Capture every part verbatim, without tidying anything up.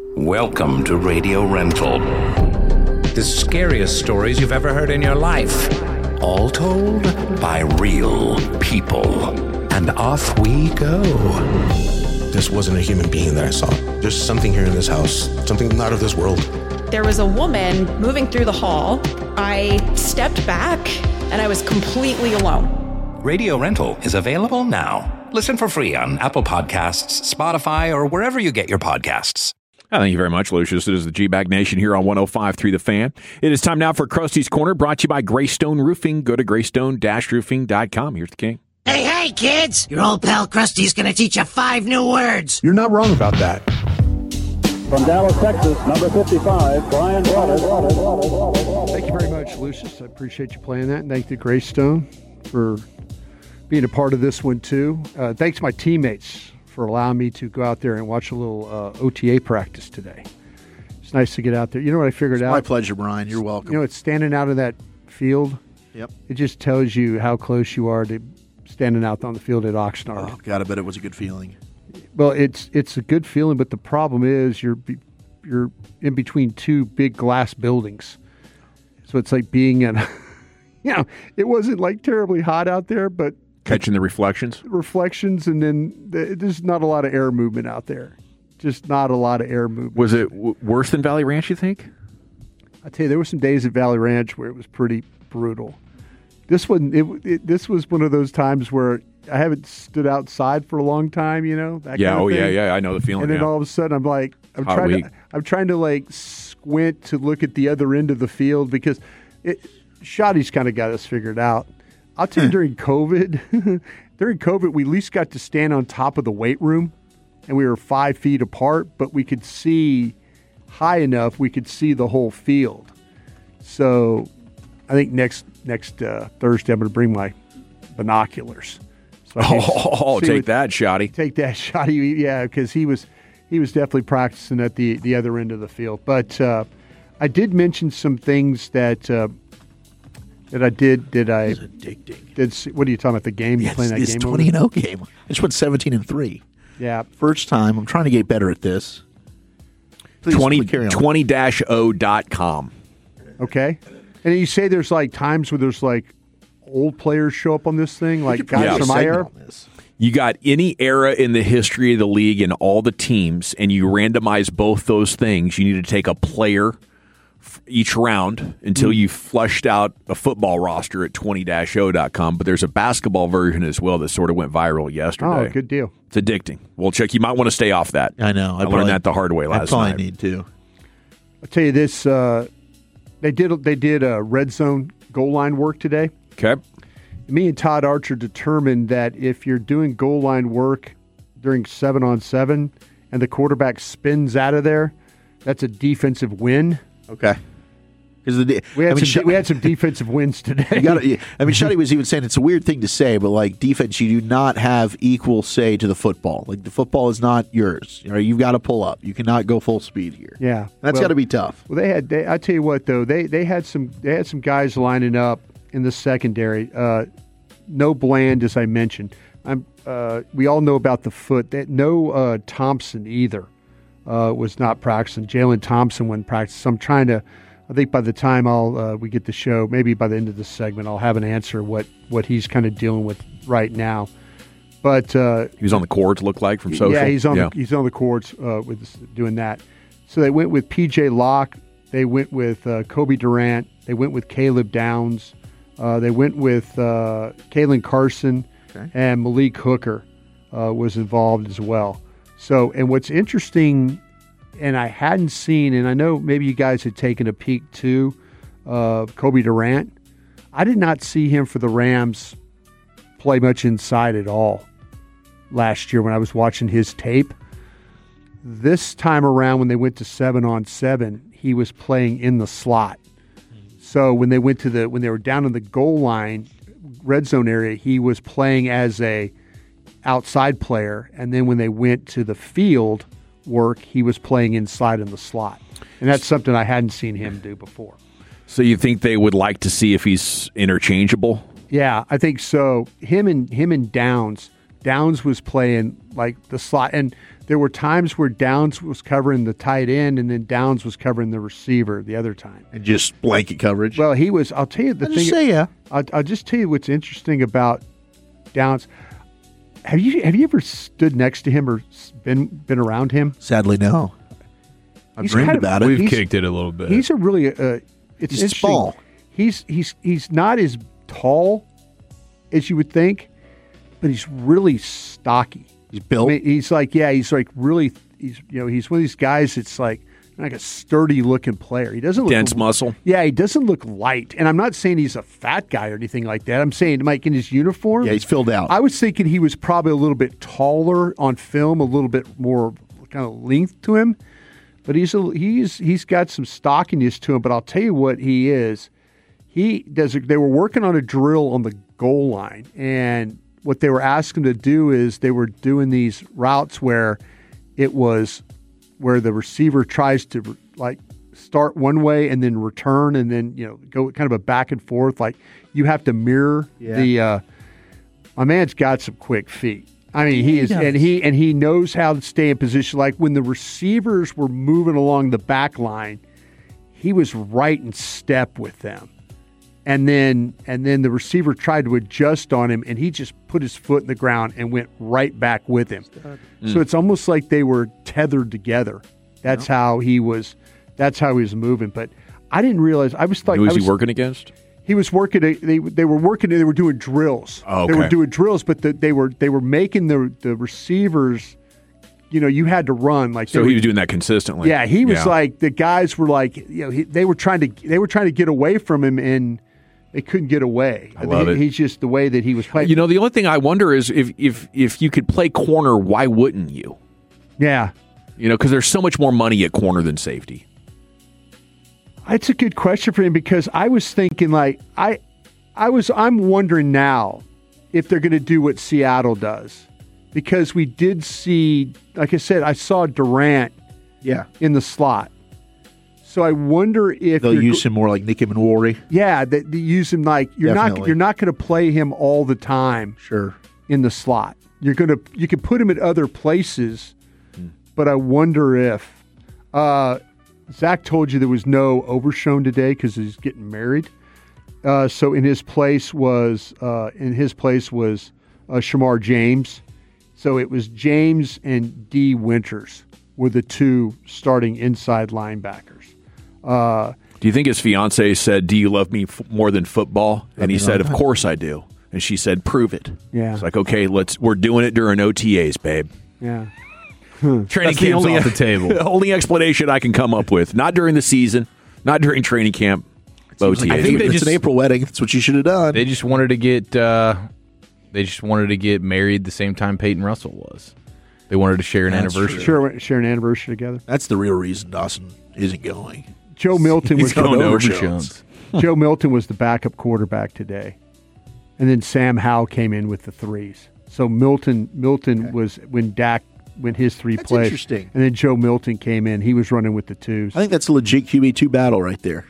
Welcome to Radio Rental. The scariest stories you've ever heard in your life. All told by real people. And off we go. This wasn't a human being that I saw. There's something here in this house. Something not of this world. There was a woman moving through the hall. I stepped back and I was completely alone. Radio Rental is available now. Listen for free on Apple Podcasts, Spotify, or wherever you get your podcasts. Oh, thank you very much, Lucius. It is the G-Bag Nation here on one oh five point three The Fan. It is time now for Krusty's Corner, brought to you by Greystone Roofing. Go to greystone dash roofing dot com. Here's the king. Hey, hey, kids! Your old pal Krusty's gonna teach you five new words. You're not wrong about that. From Dallas, Texas, number fifty-five, Brian Brothers. Thank you very much, Lucius. I appreciate you playing that. And thank you, Greystone, for being a part of this one, too. Uh, thanks to my teammates for allowing me to go out there and watch a little uh, O T A practice today. It's nice to get out there. You know what I figured it's out? My pleasure, Brian. You're welcome. You know, it's standing out in that field. Yep. It just tells you how close you are to standing out on the field at Oxnard. Oh, God, I bet it was a good feeling. Well, it's it's a good feeling, but the problem is you're you're in between two big glass buildings. So it's like being in, you know, it wasn't like terribly hot out there, but catching the reflections. Reflections, and then the, there's not a lot of air movement out there. Just not a lot of air movement. Was it w- worse than Valley Ranch, you think? I tell you, there were some days at Valley Ranch where it was pretty brutal. This one, it, it this was one of those times where I haven't stood outside for a long time. You know, that yeah. kind of oh thing. yeah, yeah. I know the feeling. And then yeah. all of a sudden, I'm like, I'm Hot trying week. to, I'm trying to like squint to look at the other end of the field because it, Shoddy's kind of got us figured out. I'll tell you, during COVID, during COVID, we at least got to stand on top of the weight room, and we were five feet apart, but we could see high enough we could see the whole field. So, I think next next uh, Thursday I'm going to bring my binoculars. So oh, take what, that, Shoddy. Take that, Shoddy. Yeah, because he was he was definitely practicing at the the other end of the field. But uh, I did mention some things that. Uh, That I did, did I? It's addicting. Did what are you talking about? The game? You Yes, playing that it's game? twenty and oh game. I just went seventeen and three. Yeah. First time. I'm trying to get better at this. Please, twenty please carry on. twenty dash o dot com. Okay. And you say there's like times where there's like old players show up on this thing, like guys Yeah. from my era. You got any era in the history of the league and all the teams, and you randomize both those things. You need to take a player each round until you flushed out a football roster at twenty dash o dot com. But there's a basketball version as well that sort of went viral yesterday. Oh, good deal. It's addicting. Well, Chuck, you might want to stay off that. I know. I, I learned that the hard way last I probably night. need to. I'll tell you this. Uh, they did they did a red zone goal line work today. Okay. Me and Todd Archer determined that if you're doing goal line work during seven on seven and the quarterback spins out of there, that's a defensive win. Okay. Because the we had I mean, some Sh- we had some defensive wins today. You gotta, I mean, Shuddy was even saying it's a weird thing to say, but like defense, you do not have equal say to the football. Like the football is not yours. You know, you've got to pull up. You cannot go full speed here. Yeah, that's well, got to be tough. Well, they had. They, I tell you what, though, they they had some they had some guys lining up in the secondary. Uh, no Bland, as I mentioned. I'm. Uh, we all know about the foot. That no uh, Thompson either uh, was not practicing. Jalen Thompson wouldn't practice. So I'm trying to. I think by the time I'll uh, we get the show, maybe by the end of this segment, I'll have an answer what, what he's kind of dealing with right now. But uh, he was on the courts, looked like from social. Yeah, he's on yeah. The, he's on the courts uh, with this, doing that. So they went with P J Locke. They went with uh, Kobe Durant. They went with Caleb Downs. Uh, they went with uh, Kalen Carson, okay. And Malik Hooker uh, was involved as well. So, and what's interesting. And I hadn't seen, and I know maybe you guys had taken a peek too, uh, Kobe Durant. I did not see him for the Rams play much inside at all last year when I was watching his tape. This time around when they went to seven on seven, he was playing in the slot. So when they went to the when they were down in the goal line, red zone area, he was playing as a outside player, and then when they went to the field work, he was playing inside in the slot. And that's something I hadn't seen him do before. So you think they would like to see if he's interchangeable? Yeah, I think so. Him and him and Downs, Downs was playing like the slot, and there were times where Downs was covering the tight end, and then Downs was covering the receiver the other time. And just blanket coverage. Well, he was. I'll tell you the I'll thing. just say, yeah. I'll, I'll just tell you what's interesting about Downs. Have you have you ever stood next to him or been been around him? Sadly, no. I've He's dreamed kind of- about it. We've He's- kicked it a little bit. He's a really. Uh, it's He's interesting. small. He's he's he's not as tall as you would think, but he's really stocky. He's built. I mean, he's like yeah, he's like really. He's you know he's one of these guys that's like like a sturdy looking player. He doesn't look Dense muscle. Yeah, he doesn't look light. And I'm not saying he's a fat guy or anything like that. I'm saying, Mike, in his uniform. Yeah, he's filled out. I was thinking he was probably a little bit taller on film, a little bit more kind of length to him. But he's a, he's he's got some stockiness to him. But I'll tell you what he is. He does. A, they were working on a drill on the goal line, and what they were asking him to do is they were doing these routes where it was where the receiver tries to like start one way and then return and then you know go kind of a back and forth. Like you have to mirror Yeah. the. Uh, my man's got some quick feet. I mean, he, He is, does. and he and he knows how to stay in position. Like when the receivers were moving along the back line, he was right in step with them. And then and then the receiver tried to adjust on him, and he just put his foot in the ground and went right back with him. Mm. So it's almost like they were tethered together. That's how he was. That's how he was moving. But I didn't realize. I was like, Who was I was, he working against? He was working. a- They they were working. They were doing drills. Oh, They were okay. doing drills, but the, they were they were making the the receivers. You know, you had to run like. So they he were- was doing that consistently. yeah, he was Yeah. like the guys were like you know he, they were trying to they were trying to get away from him and they couldn't get away. I love He- it. He's just the way that he was playing. You know, the only thing I wonder is if if if you could play corner, why wouldn't you? yeah, You know, because there's so much more money at corner than safety. it's a good question for him because I was thinking like I I was I'm wondering now if they're going to do what Seattle does because we did see like I said I saw Durant Yeah. in the slot. So I wonder if They'll you're use go- him more like Nicky Manwari. Yeah, they, they use him like you're not Definitely. you're not going to play him all the time. Sure. In the slot. You're gonna you can put him at other places, but I wonder if uh, Zach told you there was no Overshone today because he's getting married. Uh, so in his place was uh, in his place was uh, Shamar James. So it was James and D Winters were the two starting inside linebackers. Uh, Do you think his fiance said, "Do you love me f- more than football?" And he me said, know. "Of course I do." And she said, "Prove it." Yeah. It's like, okay, let's. We're doing it during O T As, babe. yeah. Training That's the camp's only- off the table. only explanation I can come up with. Not during the season. Not during training camp. O T As. I think they it's just- an April wedding. That's what you should have done. They just wanted to get uh, they just wanted to get married the same time Peyton Russell was. They wanted to share an That's anniversary. Share, share an anniversary together. That's the real reason Dawson isn't going. Joe Milton was He's going to Overshones. Overshones. Joe Milton was the backup quarterback today, and then Sam Howell came in with the threes. So Milton Milton was when Dak when his three That's played, interesting. and then Joe Milton came in. He was running with the twos. I think that's a legit Q B two battle right there.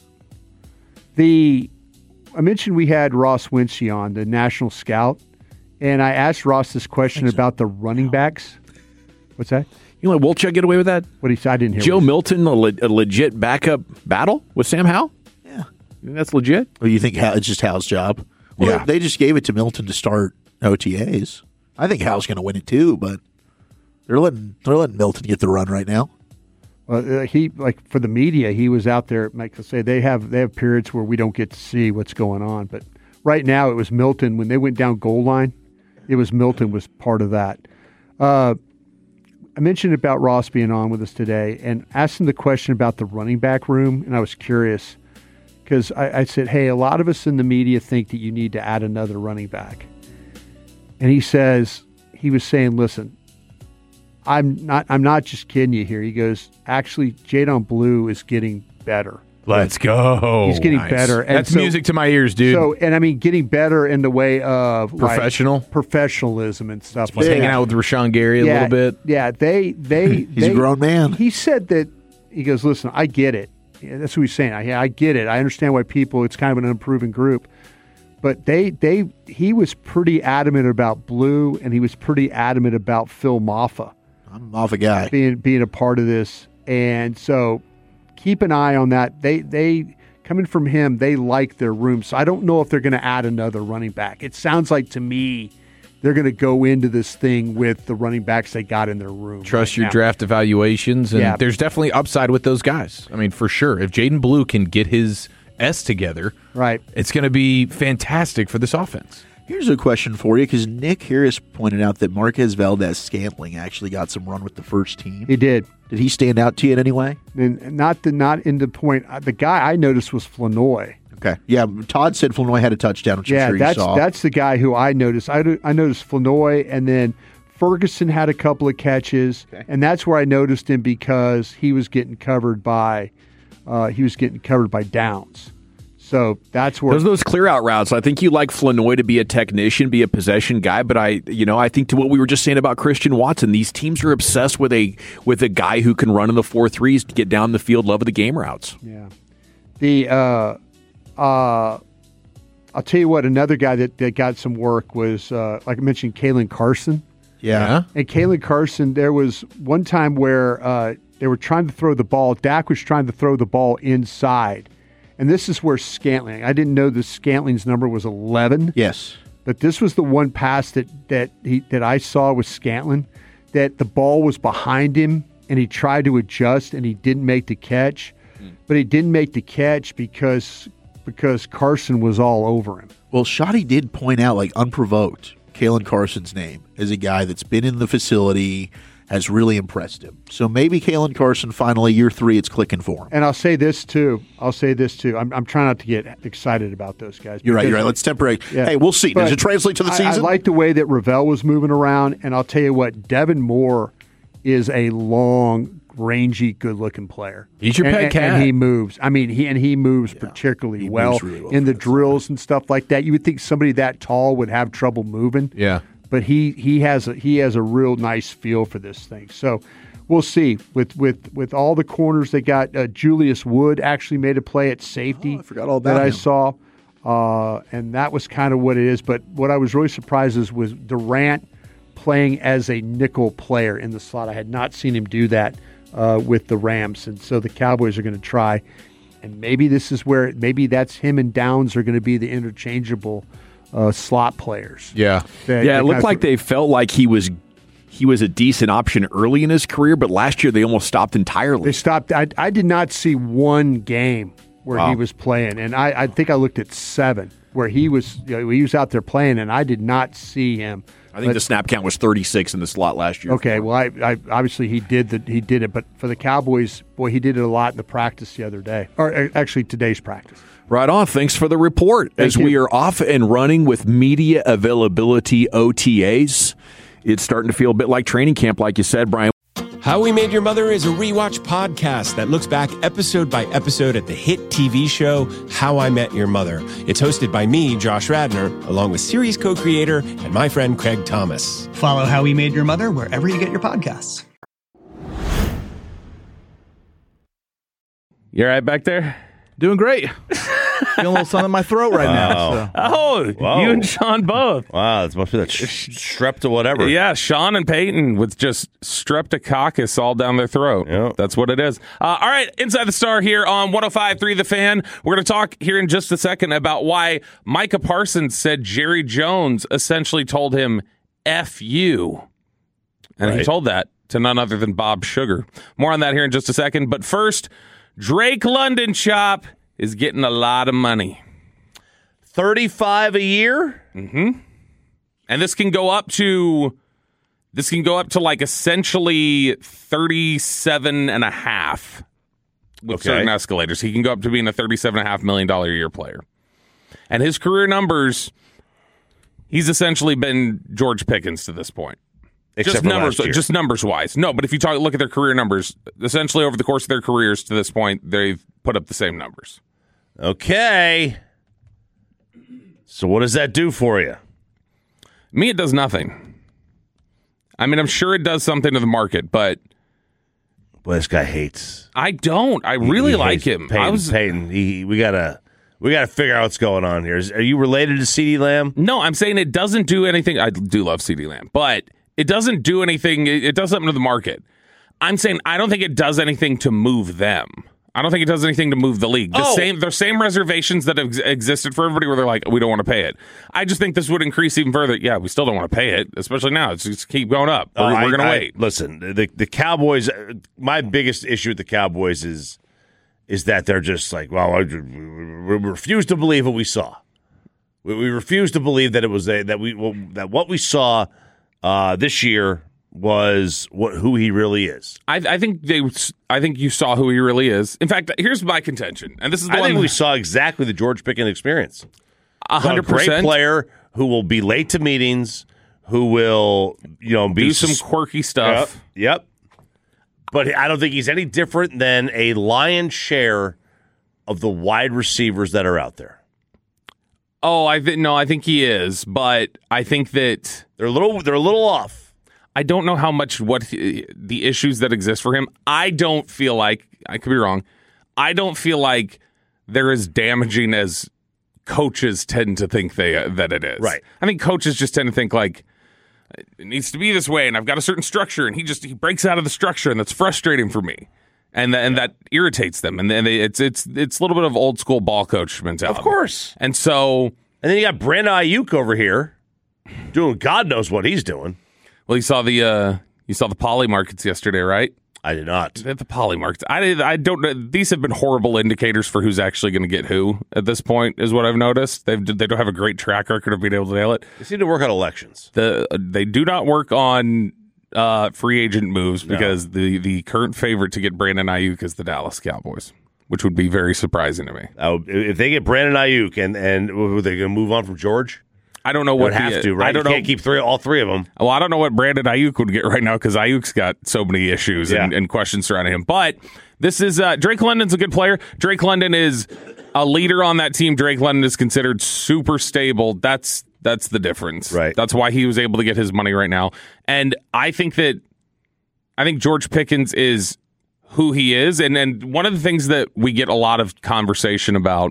The I mentioned we had Ross Winchie on, the national scout, and I asked Ross this question about the running backs. What's that? You let Wolchuk get away with that? What he said? I didn't hear. Joe what he- Milton, a, le- a legit backup battle with Sam Howell? Yeah. You think that's legit? Or you think Hal, it's just Hal's job? Well, Yeah. they just gave it to Milton to start O T As. I think Hal's going to win it too, but they're letting they're letting Milton get the run right now. Well, uh, he like for the media, he was out there. Like I say, they have they have periods where we don't get to see what's going on. But right now, it was Milton when they went down goal line. It was Milton was part of that. Uh, I mentioned about Ross being on with us today and asked him the question about the running back room, and I was curious because I, I said, "Hey, a lot of us in the media think that you need to add another running back," and he says he was saying, "Listen." I'm not. I'm not just kidding you here. He goes, actually, Jadon Blue is getting better. Let's go. He's getting nice. better. And That's so- music to my ears, dude. So, and I mean, getting better in the way of like, Professional? professionalism and stuff. He's like hanging that. out with Rashawn Gary a yeah, little bit. Yeah, they they He's they, a grown man. He said that he goes, listen, I get it. Yeah, that's what he's saying. I, I get it. I understand why people. It's kind of an unproven group, But they they he was pretty adamant about Blue, and he was pretty adamant about Phil Maffa. I'm a Maffa guy. Being being a part of this. And so keep an eye on that. They they coming from him, they like their room. So I don't know if they're going to add another running back. It sounds like to me they're going to go into this thing with the running backs they got in their room. Trust right your now. draft evaluations, and Yeah. there's definitely upside with those guys. I mean, for sure. If Jaden Blue can get his S together, right, it's going to be fantastic for this offense. Here's a question for you, because Nick Harris pointed out that Marquez Valdez-Scantling actually got some run with the first team. He did. Did he stand out to you in any way? And not the not in the point. The guy I noticed was Flanoy. Okay. Yeah, Todd said Flanoy had a touchdown, which Yeah, I'm sure that's you saw. that's the guy who I noticed. I, I noticed Flanoy, and then Ferguson had a couple of catches, Okay. and that's where I noticed him because he was getting covered by uh, he was getting covered by Downs. So that's where Those are those clear out routes. I think you like Flanoy to be a technician, be a possession guy, but I, you know, I think to what we were just saying about Christian Watson, these teams are obsessed with a with a guy who can run in the four threes to get down the field, love of the game routes. Yeah. The uh, uh, I'll tell you what, another guy that, that got some work was uh, like I mentioned, Kalen Carson. yeah. And Kalen Carson, there was one time where uh, they were trying to throw the ball. Dak was trying to throw the ball inside. And this is where Scantling, I didn't know the Scantling's number was eleven. Yes. But this was the one pass that that he that I saw with Scantling, that the ball was behind him and he tried to adjust and he didn't make the catch. Mm. But he didn't make the catch because because Carson was all over him. Well, Shoddy did point out, like, unprovoked, Kalen Carson's name as a guy that's been in the facility, has really impressed him. So maybe Kalen Carson, finally, year three, it's clicking for him. And I'll say this, too. I'll say this, too. I'm, I'm trying not to get excited about those guys. You're right, because- you're right. Let's temper it. Yeah. Hey, we'll see. Does But it translate to the I, season? I like the way that Ravel was moving around, and I'll tell you what, Devin Moore is a long, rangy, good-looking player. He's your and, pet and, cat. and he moves. I mean, he and he moves particularly He well, moves really well in for the that drills and stuff like that. You would think somebody that tall would have trouble moving. Yeah. But he he has a he has a real nice feel for this thing. So we'll see. With with with all the corners they got, uh, Julius Wood actually made a play at safety. Oh, I forgot all that about I him. saw, uh, and that was kind of what it is. But what I was really surprised is was Durant playing as a nickel player in the slot. I had not seen him do that uh, with the Rams, and so the Cowboys are going to try. And maybe this is where maybe that's him and Downs are going to be the interchangeable uh, slot players. Yeah. That- Yeah, that it looked kind like of- they felt like he was he was a decent option early in his career, but last year they almost stopped entirely. They stopped. I, I did not see one game where Wow. he was playing, and I, I think I looked at seven where he was. You know, he was out there playing, and I did not see him. I think But- the snap count was thirty-six in the slot last year. Okay, well, I, I obviously he did the he did it, but for the Cowboys, boy, he did it a lot in the practice the other day, or uh, actually today's practice. Right on. Thanks for the report. Thank As you. we are off and running with media availability O T As, it's starting to feel a bit like training camp, like you said, Brian. How We Made Your Mother is a rewatch podcast that looks back episode by episode at the hit T V show How I Met Your Mother. It's hosted by me, Josh Radner, along with series co-creator and my friend Craig Thomas. Follow How We Made Your Mother wherever you get your podcasts. You all right back there? Doing great. Feeling a little something in my throat right now. So. Oh, Whoa. you and Sean both. Wow, it must be that sh- strep to whatever. Yeah, Sean and Peyton with just streptococcus all down their throat. Yep. That's what it is. Uh, all right, Inside the Star here on one oh five point three The Fan. We're going to talk here in just a second about why Micah Parsons said Jerry Jones essentially told him, F you. And he Right. told that to none other than Bob Sugar. More on that here in just a second. But first, Drake London Chop is getting a lot of money. thirty-five a year? Mm-hmm. And this can go up to this can go up to like essentially thirty-seven and a half with Okay. certain escalators. He can go up to being a thirty-seven and a half million dollar a year player. And his career numbers, he's essentially been George Pickens to this point. Except just for numbers, last year. just numbers wise. No, but if you talk, look at their career numbers, essentially over the course of their careers to this point, they've put up the same numbers. Okay. So what does that do for you? Me, it does nothing. I mean, I'm sure it does something to the market, but Boy, this guy hates. I don't. I really he like hates him. Peyton, I was Peyton. He, we gotta, We got to figure out what's going on here. Is, are you related to CeeDee Lamb? No, I'm saying it doesn't do anything. I do love CeeDee Lamb, but it doesn't do anything. It, it does something to the market. I'm saying I don't think it does anything to move them. I don't think it does anything to move the league. The Oh. same, the same reservations that have ex- existed for everybody where they're like, we don't want to pay it. I just think this would increase even further. Yeah, we still don't want to pay it, especially now. It's just keep going up. We're, Oh, I- we're going to I- wait. Listen, the the Cowboys. My biggest issue with the Cowboys is is that they're just like, well, I, we refuse to believe what we saw. We, we refuse to believe that it was a, that we well, that what we saw uh, this year was what who he really is. I, I think they. I think you saw who he really is. In fact, here's my contention, and this is the I one think we saw exactly the George Pickens experience. A Saw hundred great percent player who will be late to meetings, who will you know be do some sus- quirky stuff. Yep. yep. But I don't think he's any different than a lion's share of the wide receivers that are out there. Oh, I th- no, I think he is, but I think that they're a little they're a little off. I don't know how much what he, the issues that exist for him. I don't feel like I could be wrong. I don't feel like they're as damaging as coaches tend to think they uh, that it is. Right. I think coaches just tend to think like it needs to be this way, and I've got a certain structure, and he just he breaks out of the structure, and that's frustrating for me, and th- and that irritates them, and then they, it's it's it's a little bit of old school ball coach mentality, Of course. and so And then you got Brandon Ayuk over here doing God knows what he's doing. well, you saw the uh, you saw the poly markets yesterday, right? I did not. The poly markets. I did, I don't. know. These have been horrible indicators for who's actually going to get who at this point. Is what I've noticed. They've they don't have a great track record of being able to nail it. They seem to work on elections. The they do not work on uh, free agent moves because the the current favorite to get Brandon Ayuk is the Dallas Cowboys, which would be very surprising to me. Uh, if they get Brandon Ayuk and and are they going to move on from George? I don't know They what would have the- to, right? I don't you know. can't keep three, all three of them. Well, I don't know what Brandon Ayuk would get right now because Ayuk's got so many issues and, Yeah. and questions surrounding him. But this is uh, Drake London's a good player. Drake London is a leader on that team. Drake London is considered super stable. That's that's the difference. Right. That's why he was able to get his money right now. And I think that I think George Pickens is who he is. And and one of the things that we get a lot of conversation about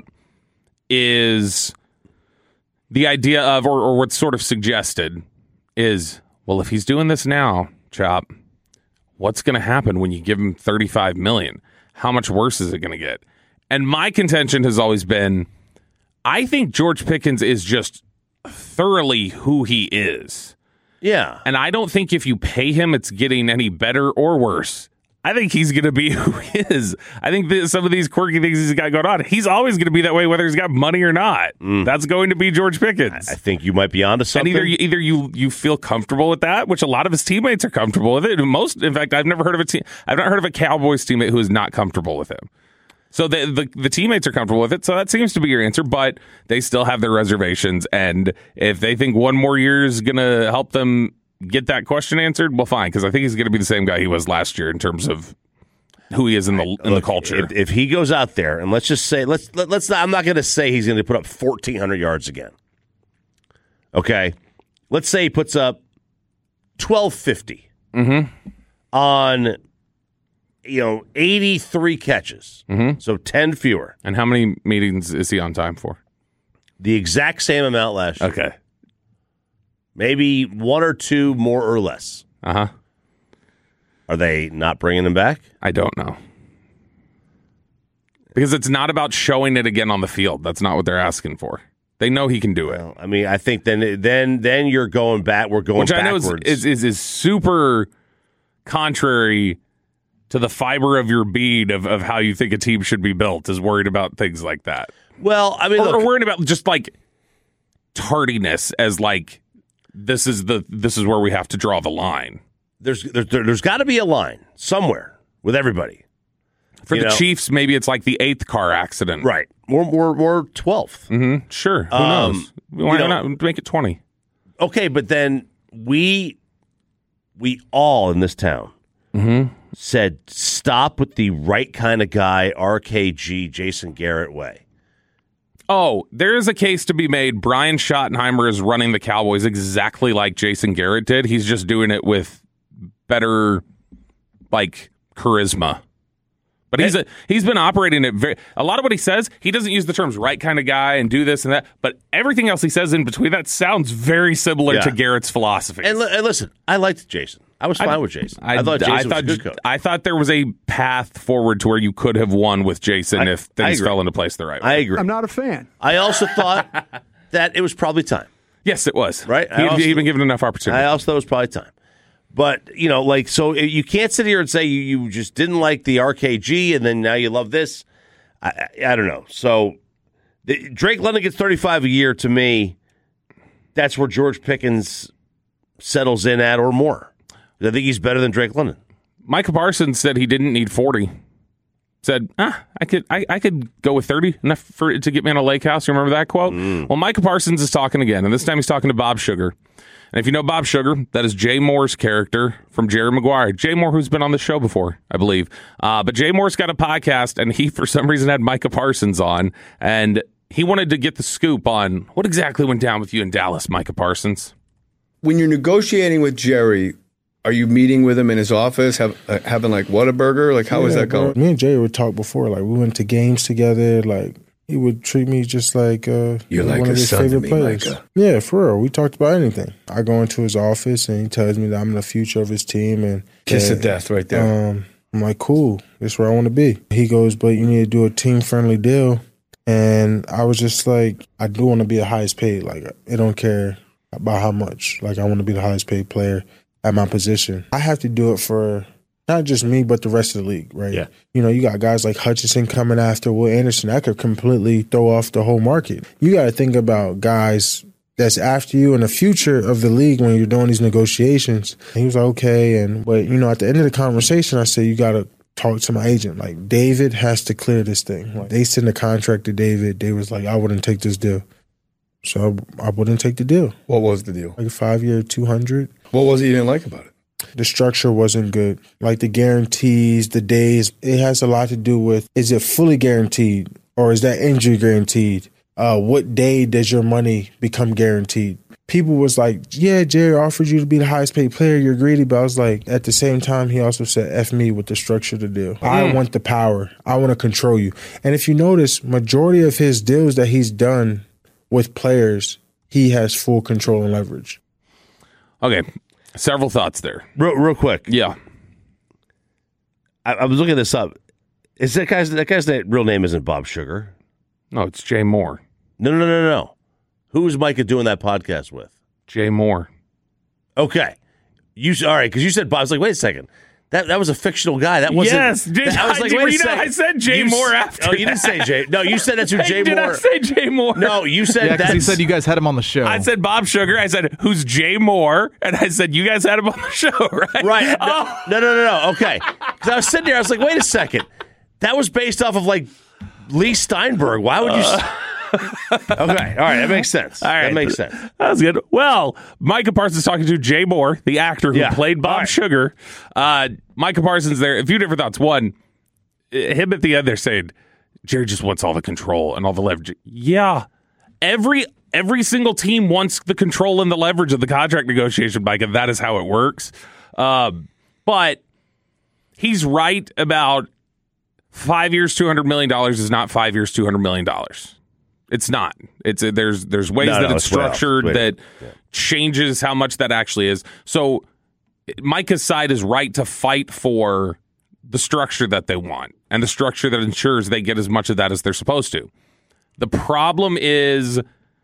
is the idea of, or, or what's sort of suggested is, well, if he's doing this now, Chop, what's going to happen when you give him thirty-five million dollars? How much worse is it going to get? And my contention has always been, I think George Pickens is just thoroughly who he is. Yeah. And I don't think if you pay him, it's getting any better or worse. I think he's going to be who he is. I think that some of these quirky things he's got going on, he's always going to be that way, whether he's got money or not. That's going to be George Pickens. I think you might be onto something. And either you, either you you feel comfortable with that, which a lot of his teammates are comfortable with it. And most, in fact, I've never heard of a team. I've not heard of a Cowboys teammate who is not comfortable with him. So the, the the teammates are comfortable with it. So that seems to be your answer. But they still have their reservations. And if they think one more year is going to help them get that question answered, well, fine, because I think he's going to be the same guy he was last year in terms of who he is in the in Look, the culture. If, if he goes out there and let's just say let's let, let's not, I'm not going to say he's going to put up fourteen hundred yards again. Okay, let's say he puts up twelve fifty Mm-hmm. on you know eighty-three catches, Mm-hmm. so ten fewer. And how many meetings is he on time for? The exact same amount last year. Okay, maybe one or two more or less. Uh huh. Are they not bringing him back? I don't know. Because it's not about showing it again on the field. That's not what they're asking for. They know he can do it. Well, I mean, I think then then then you're going back. We're going Which I know backwards. is, is, is, is super contrary to the fiber of your being of, of how you think a team should be built, is worried about things like that. Well, I mean, or, look, or worried about just like tardiness as like, this is the this is where we have to draw the line. There's there, there's got to be a line somewhere with everybody. For You the know? Chiefs, maybe it's like the eighth car accident. Right. More more more twelfth. Mm-hmm. Sure. Who Um, knows? Why you know- not make it twenty? Okay, but then we we all in this town Mm-hmm. said stop with the right kind of guy, R K G, Jason Garrett way. Oh, there is a case to be made. Brian Schottenheimer is running the Cowboys exactly like Jason Garrett did. He's just doing it with better, like, charisma. But he's a, he's been operating it very. A lot of what he says, he doesn't use the terms right kind of guy and do this and that. But everything else he says in between that sounds very similar Yeah. to Garrett's philosophy. And, li- and listen, I liked Jason. I was fine I, with Jason. I, I thought Jason I was thought, a good coach. I thought there was a path forward to where you could have won with Jason I- if I things agree. fell into place the right way. I agree. I'm not a fan. I also thought that it was probably time. Yes, it was. Right? I He'd, also- he'd been given enough opportunity. I also thought it was probably time. But, you know, like, so you can't sit here and say you, you just didn't like the R K G and then now you love this. I, I, I don't know. So the, Drake London gets thirty-five a year. To me, that's where George Pickens settles in at or more. I think he's better than Drake London. Micah Parsons said he didn't need forty. Said, ah, I could I, I could go with thirty, enough for it to get me on a lake house. You remember that quote? Mm. Well, Micah Parsons is talking again, and this time he's talking to Bob Sugar. And if you know Bob Sugar, that is Jay Moore's character from Jerry Maguire. Jay Moore, who's been on the show before, I believe. Uh, but Jay Moore's got a podcast, and he, for some reason, had Micah Parsons on. And he wanted to get the scoop on what exactly went down with you in Dallas, Micah Parsons. When you're negotiating with Jerry, are you meeting with him in his office, have, uh, having like Whataburger? Like, how yeah, is that bro. going? Me and Jerry would talk before. Like, we went to games together. Like, he would treat me just like uh, You're like one a of his son to favorite me, players. Micah. Yeah, for real. We talked about anything. I go into his office and he tells me that I'm the future of his team. And Kiss that, of death right there. Um, I'm like, cool. That's where I want to be. He goes, but you need to do a team-friendly deal. And I was just like, I do want to be the highest paid. Like, I don't care about how much. Like, I want to be the highest paid player at my position. I have to do it for not just me, but the rest of the league, right? Yeah. You know, you got guys like Hutchinson coming after Will Anderson. That could completely throw off the whole market. You got to think about guys that's after you in the future of the league when you're doing these negotiations. And he was like, okay. And, but, you know, at the end of the conversation, I said, you got to talk to my agent. Like, David has to clear this thing. Like, they sent a contract to David. They was like, I wouldn't take this deal. So I wouldn't take the deal. What was the deal? Like a five-year, two hundred. What was it you didn't like about it? The structure wasn't good. Like the guarantees, the days, it has a lot to do with, is it fully guaranteed or is that injury guaranteed? Uh, what day does your money become guaranteed? People was like, yeah, Jerry offered you to be the highest paid player. You're greedy. But I was like, at the same time, he also said, F me with the structure of the deal. Mm. I want the power. I want to control you. And if you notice, majority of his deals that he's done with players, he has full control and leverage. Okay. Several thoughts there. Real, real quick. Yeah. I, I was looking this up. Is that guy's that guy's name, real name isn't Bob Sugar? No, it's Jay Moore. No, no, no, no, no. Who was Micah doing that podcast with? Jay Moore. Okay. You all right? Because you said Bob. I was like, wait a second. That that was a fictional guy. That wasn't. Yes, did, that, I was like, I, wait a you know, second. I said Jay You, Moore after. Oh, you didn't say Jay. No, you said that's who Jay did Moore. I say Jay Moore? No, you said Yeah, because that's. he said you guys had him on the show. I said Bob Sugar. I said, who's Jay Moore? And I said, you guys had him on the show, right? Right. No, Oh. no, no, no, no. Okay. Because I was sitting there, I was like, wait a second. That was based off of like Lee Steinberg. Why would you? Uh. S- okay. All right. That makes sense. All right. That makes sense. That was good. Well, Micah Parsons talking to Jay Moore, the actor who Yeah. played Bob All right. Sugar. Uh, Micah Parsons there. A few different thoughts. One, him at the end there saying, Jerry just wants all the control and all the leverage. Yeah. Every every single team wants the control and the leverage of the contract negotiation, Micah. That is how it works. Um, but he's right about five years, two hundred million dollars is not five years, two hundred million dollars. It's not. It's a, there's there's ways No, that no, it's it's way off. structured Way that off. Yeah. changes how much that actually is. So Micah's side is right to fight for the structure that they want and the structure that ensures they get as much of that as they're supposed to. The problem is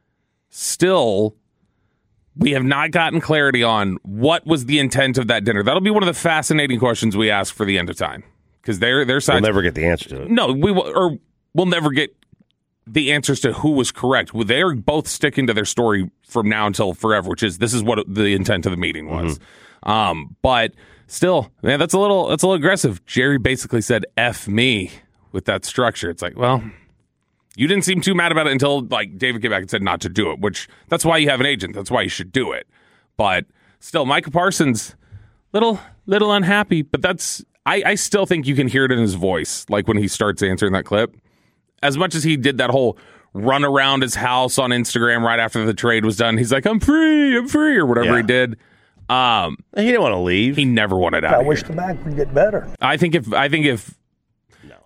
still we have not gotten clarity on what was the intent of that dinner. That'll be one of the fascinating questions we ask for the end of time because their their side We'll never get the answer to it. no, we will, or we'll never get the answers to who was correct. Well, they're both sticking to their story from now until forever, which is this is what the intent of the meeting was. Mm-hmm. Um, but still, man, that's a little that's a little aggressive. Jerry basically said "F me" with that structure. It's like, well, you didn't seem too mad about it until like David came back and said not to do it. Which that's why you have an agent. That's why you should do it. But still, Micah Parsons, little little unhappy. But that's I, I still think you can hear it in his voice, like when he starts answering that clip. As much as he did that whole run around his house on Instagram right after the trade was done, he's like, I'm free, I'm free, or whatever Yeah. he did. Um, he didn't want to leave. He never wanted out. I of wish here. the bag would get better. I think if I think if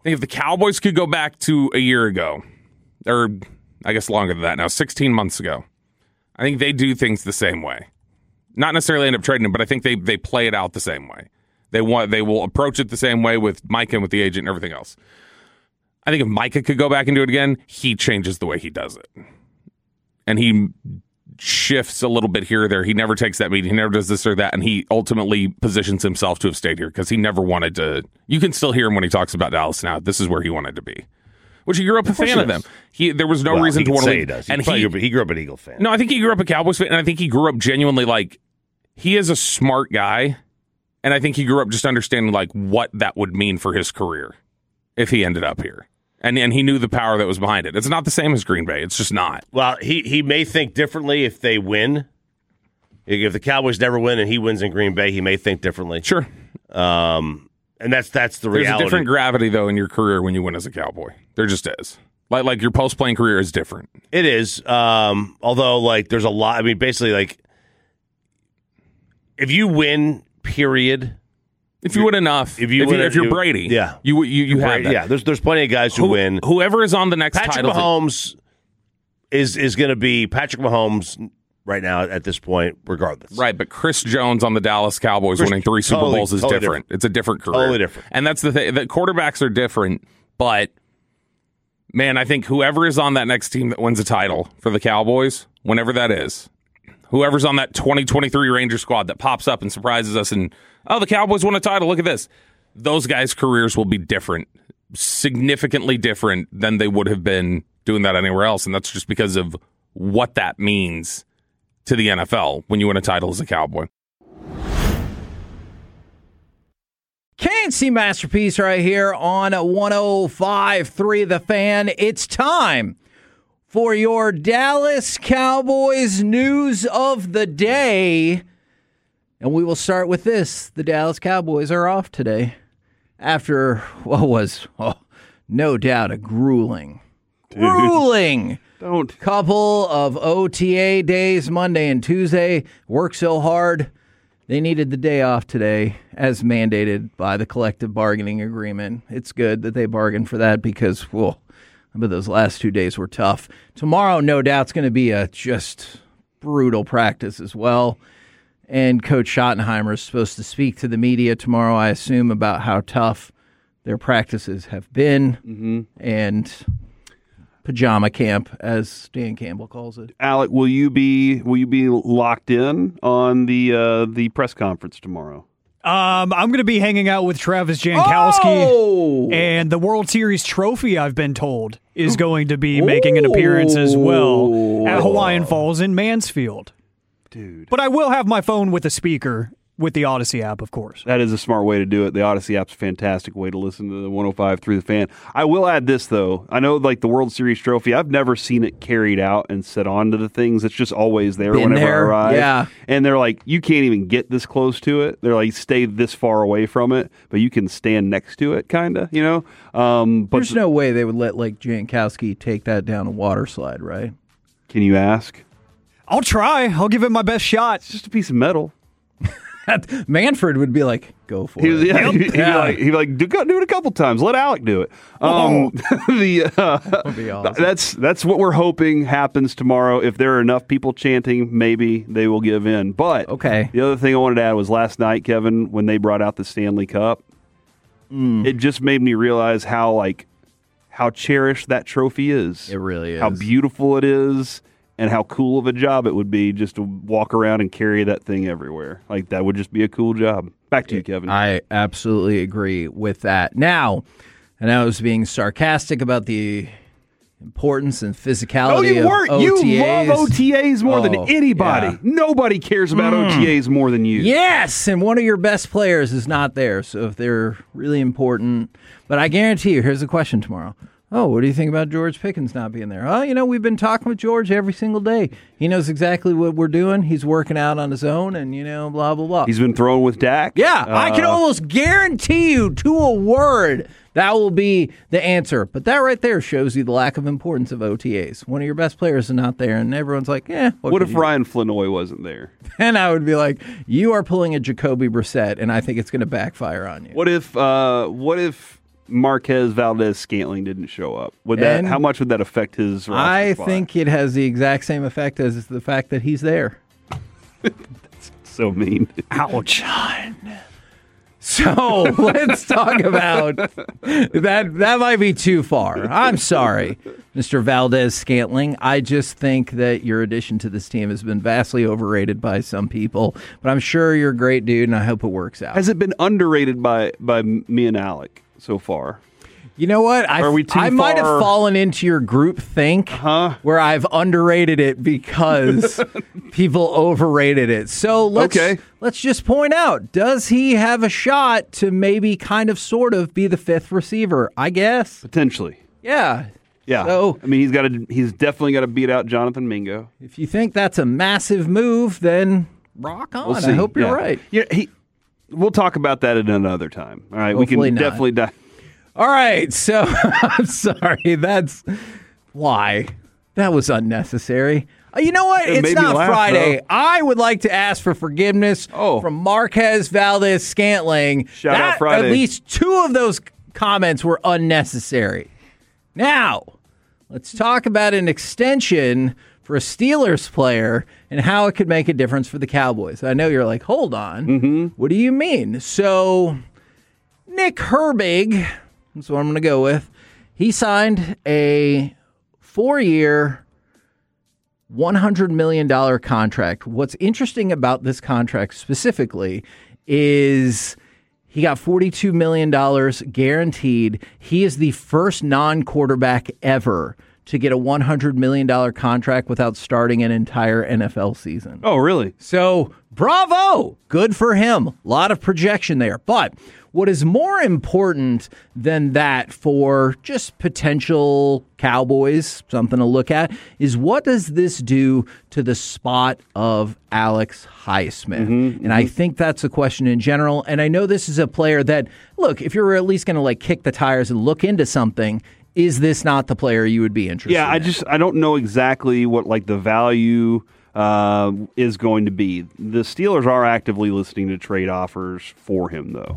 think if the Cowboys could go back to a year ago, or I guess longer than that now, sixteen months ago, I think they do things the same way. Not necessarily end up trading him, but I think they they play it out the same way. They want they will approach it the same way with Micah and with the agent and everything else. I think if Micah could go back and do it again, he changes the way he does it. And he shifts a little bit here or there. He never takes that meeting. He never does this or that. And he ultimately positions himself to have stayed here because he never wanted to. You can still hear him when he talks about Dallas now. This is where he wanted to be. Which he grew up a fan of them. He There was no well, reason he to want to leave. He does. And he, he, he grew up an Eagle fan. No, I think he grew up a Cowboys fan. And I think he grew up genuinely like, he is a smart guy. And I think he grew up just understanding like what that would mean for his career if he ended up here. And and he knew the power that was behind it. It's not the same as Green Bay. It's just not. Well, he, he may think differently if they win. If the Cowboys never win and he wins in Green Bay, he may think differently. Sure. Um, and that's that's the There's reality. There's a different gravity, though, in your career when you win as a Cowboy. There just is. Like, like your post-playing career is different. It is. Um, although, like, there's a lot. I mean, basically, like, if you win, period. If you win enough, if you if, win, you, if you're you, Brady, yeah, you you you have that. Yeah, there's there's plenty of guys who, who win. Whoever is on the next Patrick title, Mahomes is is going to be Patrick Mahomes right now at this point, regardless. Right, but Chris Jones on the Dallas Cowboys Chris, winning three Super totally, Bowls is totally different. different. It's a different career, Totally different. And that's the thing. The quarterbacks are different, but man, I think whoever is on that next team that wins a title for the Cowboys, whenever that is, whoever's on that twenty twenty-three Ranger squad that pops up and surprises us, and oh, the Cowboys won a title. Look at this. Those guys' careers will be different, significantly different than they would have been doing that anywhere else. And that's just because of what that means to the N F L when you win a title as a Cowboy. K and C Masterpiece right here on one oh five point three The Fan. It's time for your Dallas Cowboys news of the day. And we will start with this. The Dallas Cowboys are off today after what was, oh, no doubt, a grueling, Dude. grueling Don't. couple of O T A days, Monday and Tuesday. Worked so hard. They needed the day off today, as mandated by the collective bargaining agreement. It's good that they bargained for that because, well, I bet those last two days were tough. Tomorrow, no doubt, is going to be a just brutal practice as well. And Coach Schottenheimer is supposed to speak to the media tomorrow, I assume, about how tough their practices have been. Mm-hmm. And pajama camp, as Dan Campbell calls it. Alec, will you be will you be locked in on the uh, the press conference tomorrow? Um, I'm going to be hanging out with Travis Jankowski, oh! and the World Series trophy, I've been told, is going to be making an appearance as well at Hawaiian Falls in Mansfield. Dude. But I will have my phone with a speaker with the Odyssey app, of course. That is a smart way to do it. The Odyssey app's a fantastic way to listen to the one oh five through the Fan. I will add this, though. I know, like, the World Series trophy, I've never seen it carried out and set onto the things. It's just always there Been whenever there, I arrive. yeah. And they're like, you can't even get this close to it. They're like, stay this far away from it, but you can stand next to it, kind of, you know? Um, but There's no way they would let, like, Jankowski take that down a water slide, right? Can you ask? I'll try. I'll give it my best shot. It's just a piece of metal. Manfred would be like, go for He was, it. yeah, Yep. he'd, be Yeah. like, he'd be like, do, go, do it a couple times. Let Alec do it. Um, the uh, That'd be awesome. that's that's what we're hoping happens tomorrow. If there are enough people chanting, maybe they will give in. But okay. The other thing I wanted to add was last night, Kevin, when they brought out the Stanley Cup, Mm. it just made me realize how like how cherished that trophy is. It really is. How beautiful it is. And how cool of a job it would be just to walk around and carry that thing everywhere. Like, that would just be a cool job. Back to you, Kevin. I absolutely agree with that. Now, and I was being sarcastic about the importance and physicality Oh, you of weren't. O T As. You love O T As more than Oh, anybody. yeah. Nobody cares about Mm. O T As more than you. Yes, and one of your best players is not there. So if they're really important, but I guarantee you, here's the question tomorrow. Oh, what do you think about George Pickens not being there? Oh, you know, we've been talking with George every single day. He knows exactly what we're doing. He's working out on his own and, you know, blah, blah, blah. He's been thrown with Dak. Yeah, I can Uh, almost guarantee you to a word that will be the answer. But that right there shows you the lack of importance of O T As. One of your best players is not there, and everyone's like, eh. What, could if you do? Ryan Flanoy wasn't there? And I would be like, you are pulling a Jacoby Brissett, and I think it's going to backfire on you. What if uh, what if Marquez Valdez Scantling didn't show up? Would that And how much would that affect his roster I spot? think it has the exact same effect as the fact that he's there. So mean. Ouch. So let's talk about that. That might be too far. I'm sorry, Mister Valdez Scantling. I just think that your addition to this team has been vastly overrated by some people, but I'm sure you're a great dude, and I hope it works out. Has it been underrated by by me and Alec so far? You know what? I, Are we too I might have far- fallen into your group think Huh? where I've underrated it because people overrated it. So let's Okay. let's just point out, does he have a shot to maybe kind of sort of be the fifth receiver? I guess. Potentially. Yeah. Yeah. So I mean, he's got to. He's definitely got to beat out Jonathan Mingo. if you think that's a massive move, then rock on. We'll I see. hope you're Yeah. right. Yeah. He. We'll talk about that at another time. All right. Hopefully we can not. definitely die. All right, so I'm sorry. That's why that was unnecessary. Uh, You know what? It It's made me not laugh, Friday. though. I would like to ask for forgiveness Oh. from Marquez Valdez Scantling. Shout out That- Friday. At least two of those comments were unnecessary. Now, let's talk about an extension for a Steelers player and how it could make a difference for the Cowboys. I know you're like, hold on. Mm-hmm. What do you mean? So, Nick Herbig, that's what I'm going to go with. He signed a four-year, one hundred million dollars contract. What's interesting about this contract specifically is he got forty-two million dollars guaranteed. He is the first non-quarterback ever to get a one hundred million dollars contract without starting an entire N F L season. Oh, really? So, bravo. Good for him. A lot of projection there. But what is more important than that for just potential Cowboys, something to look at, is what does this do to the spot of Alex Highsmith? Mm-hmm, and I think that's the question in general. And I know this is a player that, look, if you're at least going to like kick the tires and look into something, is this not the player you would be interested Yeah, I in? just I don't know exactly what like the value uh, is going to be. The Steelers are actively listening to trade offers for him, though,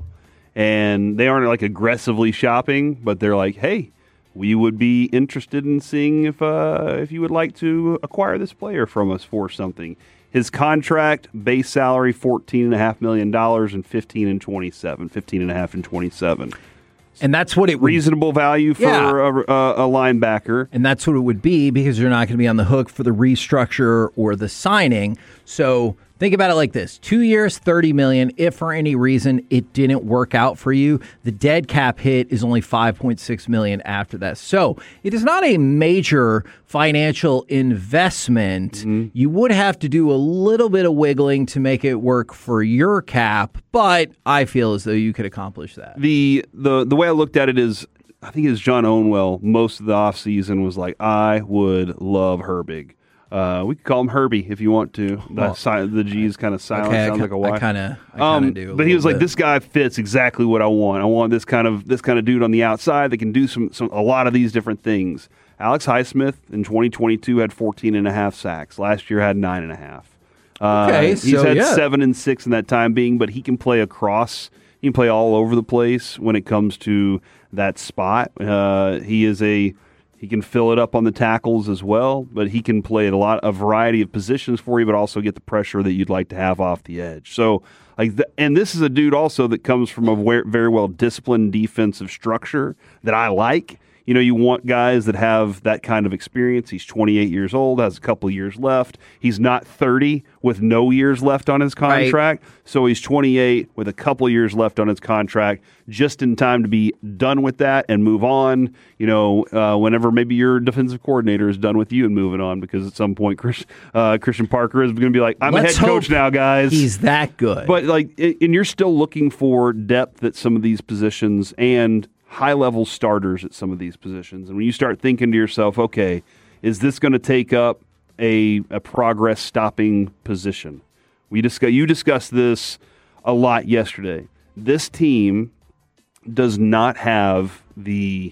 and they aren't like aggressively shopping, but they're like, hey, we would be interested in seeing if uh, if you would like to acquire this player from us for something. His contract base salary fourteen and a half million dollars and fifteen and twenty seven, fifteen and a half and twenty seven. And that's what it would, reasonable value for Yeah. a, a, a linebacker. And that's what it would be because you're not going to be on the hook for the restructure or the signing. So think about it like this. Two years, thirty million dollars. If for any reason it didn't work out for you, the dead cap hit is only five point six million dollars after that. So it is not a major financial investment. Mm-hmm. You would have to do a little bit of wiggling to make it work for your cap, but I feel as though you could accomplish that. The the the way I looked at it is, I think it's John Owenwell. Most of the offseason was like, I would love Herbig. Uh, we could call him Herbie if you want to. The, Well, si- the G is kind of silent. okay, I sounds ki- like a Y. I kinda- I kinda um, do a But he was little like, bit. this guy fits exactly what I want. I want this kind of this kind of dude on the outside that can do some, some a lot of these different things. Alex Highsmith in twenty twenty-two had fourteen and a half sacks. Last year had nine and a half. Uh, Okay, he's so had yeah. seven and six in that time being, but he can play across. He can play all over the place when it comes to that spot. Uh, he is a he can fill it up on the tackles as well, but he can play at a lot a variety of positions for you, but also get the pressure that you'd like to have off the edge. So, like, the, and this is a dude also that comes from a very, very well disciplined defensive structure that I like. You know, you want guys that have that kind of experience. He's twenty-eight years old, has a couple of years left. He's not thirty with no years left on his contract. So he's twenty-eight with a couple of years left on his contract, just in time to be done with that and move on. You know, uh, whenever maybe your defensive coordinator is done with you and moving on, because at some point Chris, uh, Christian Parker is going to be like, I'm Let's a head coach hope now, guys. He's that good. But, like, and you're still looking for depth at some of these positions and high-level starters at some of these positions. And when you start thinking to yourself, okay, is this going to take up a, a progress-stopping position? We discuss, you discussed this a lot yesterday. This team does not have the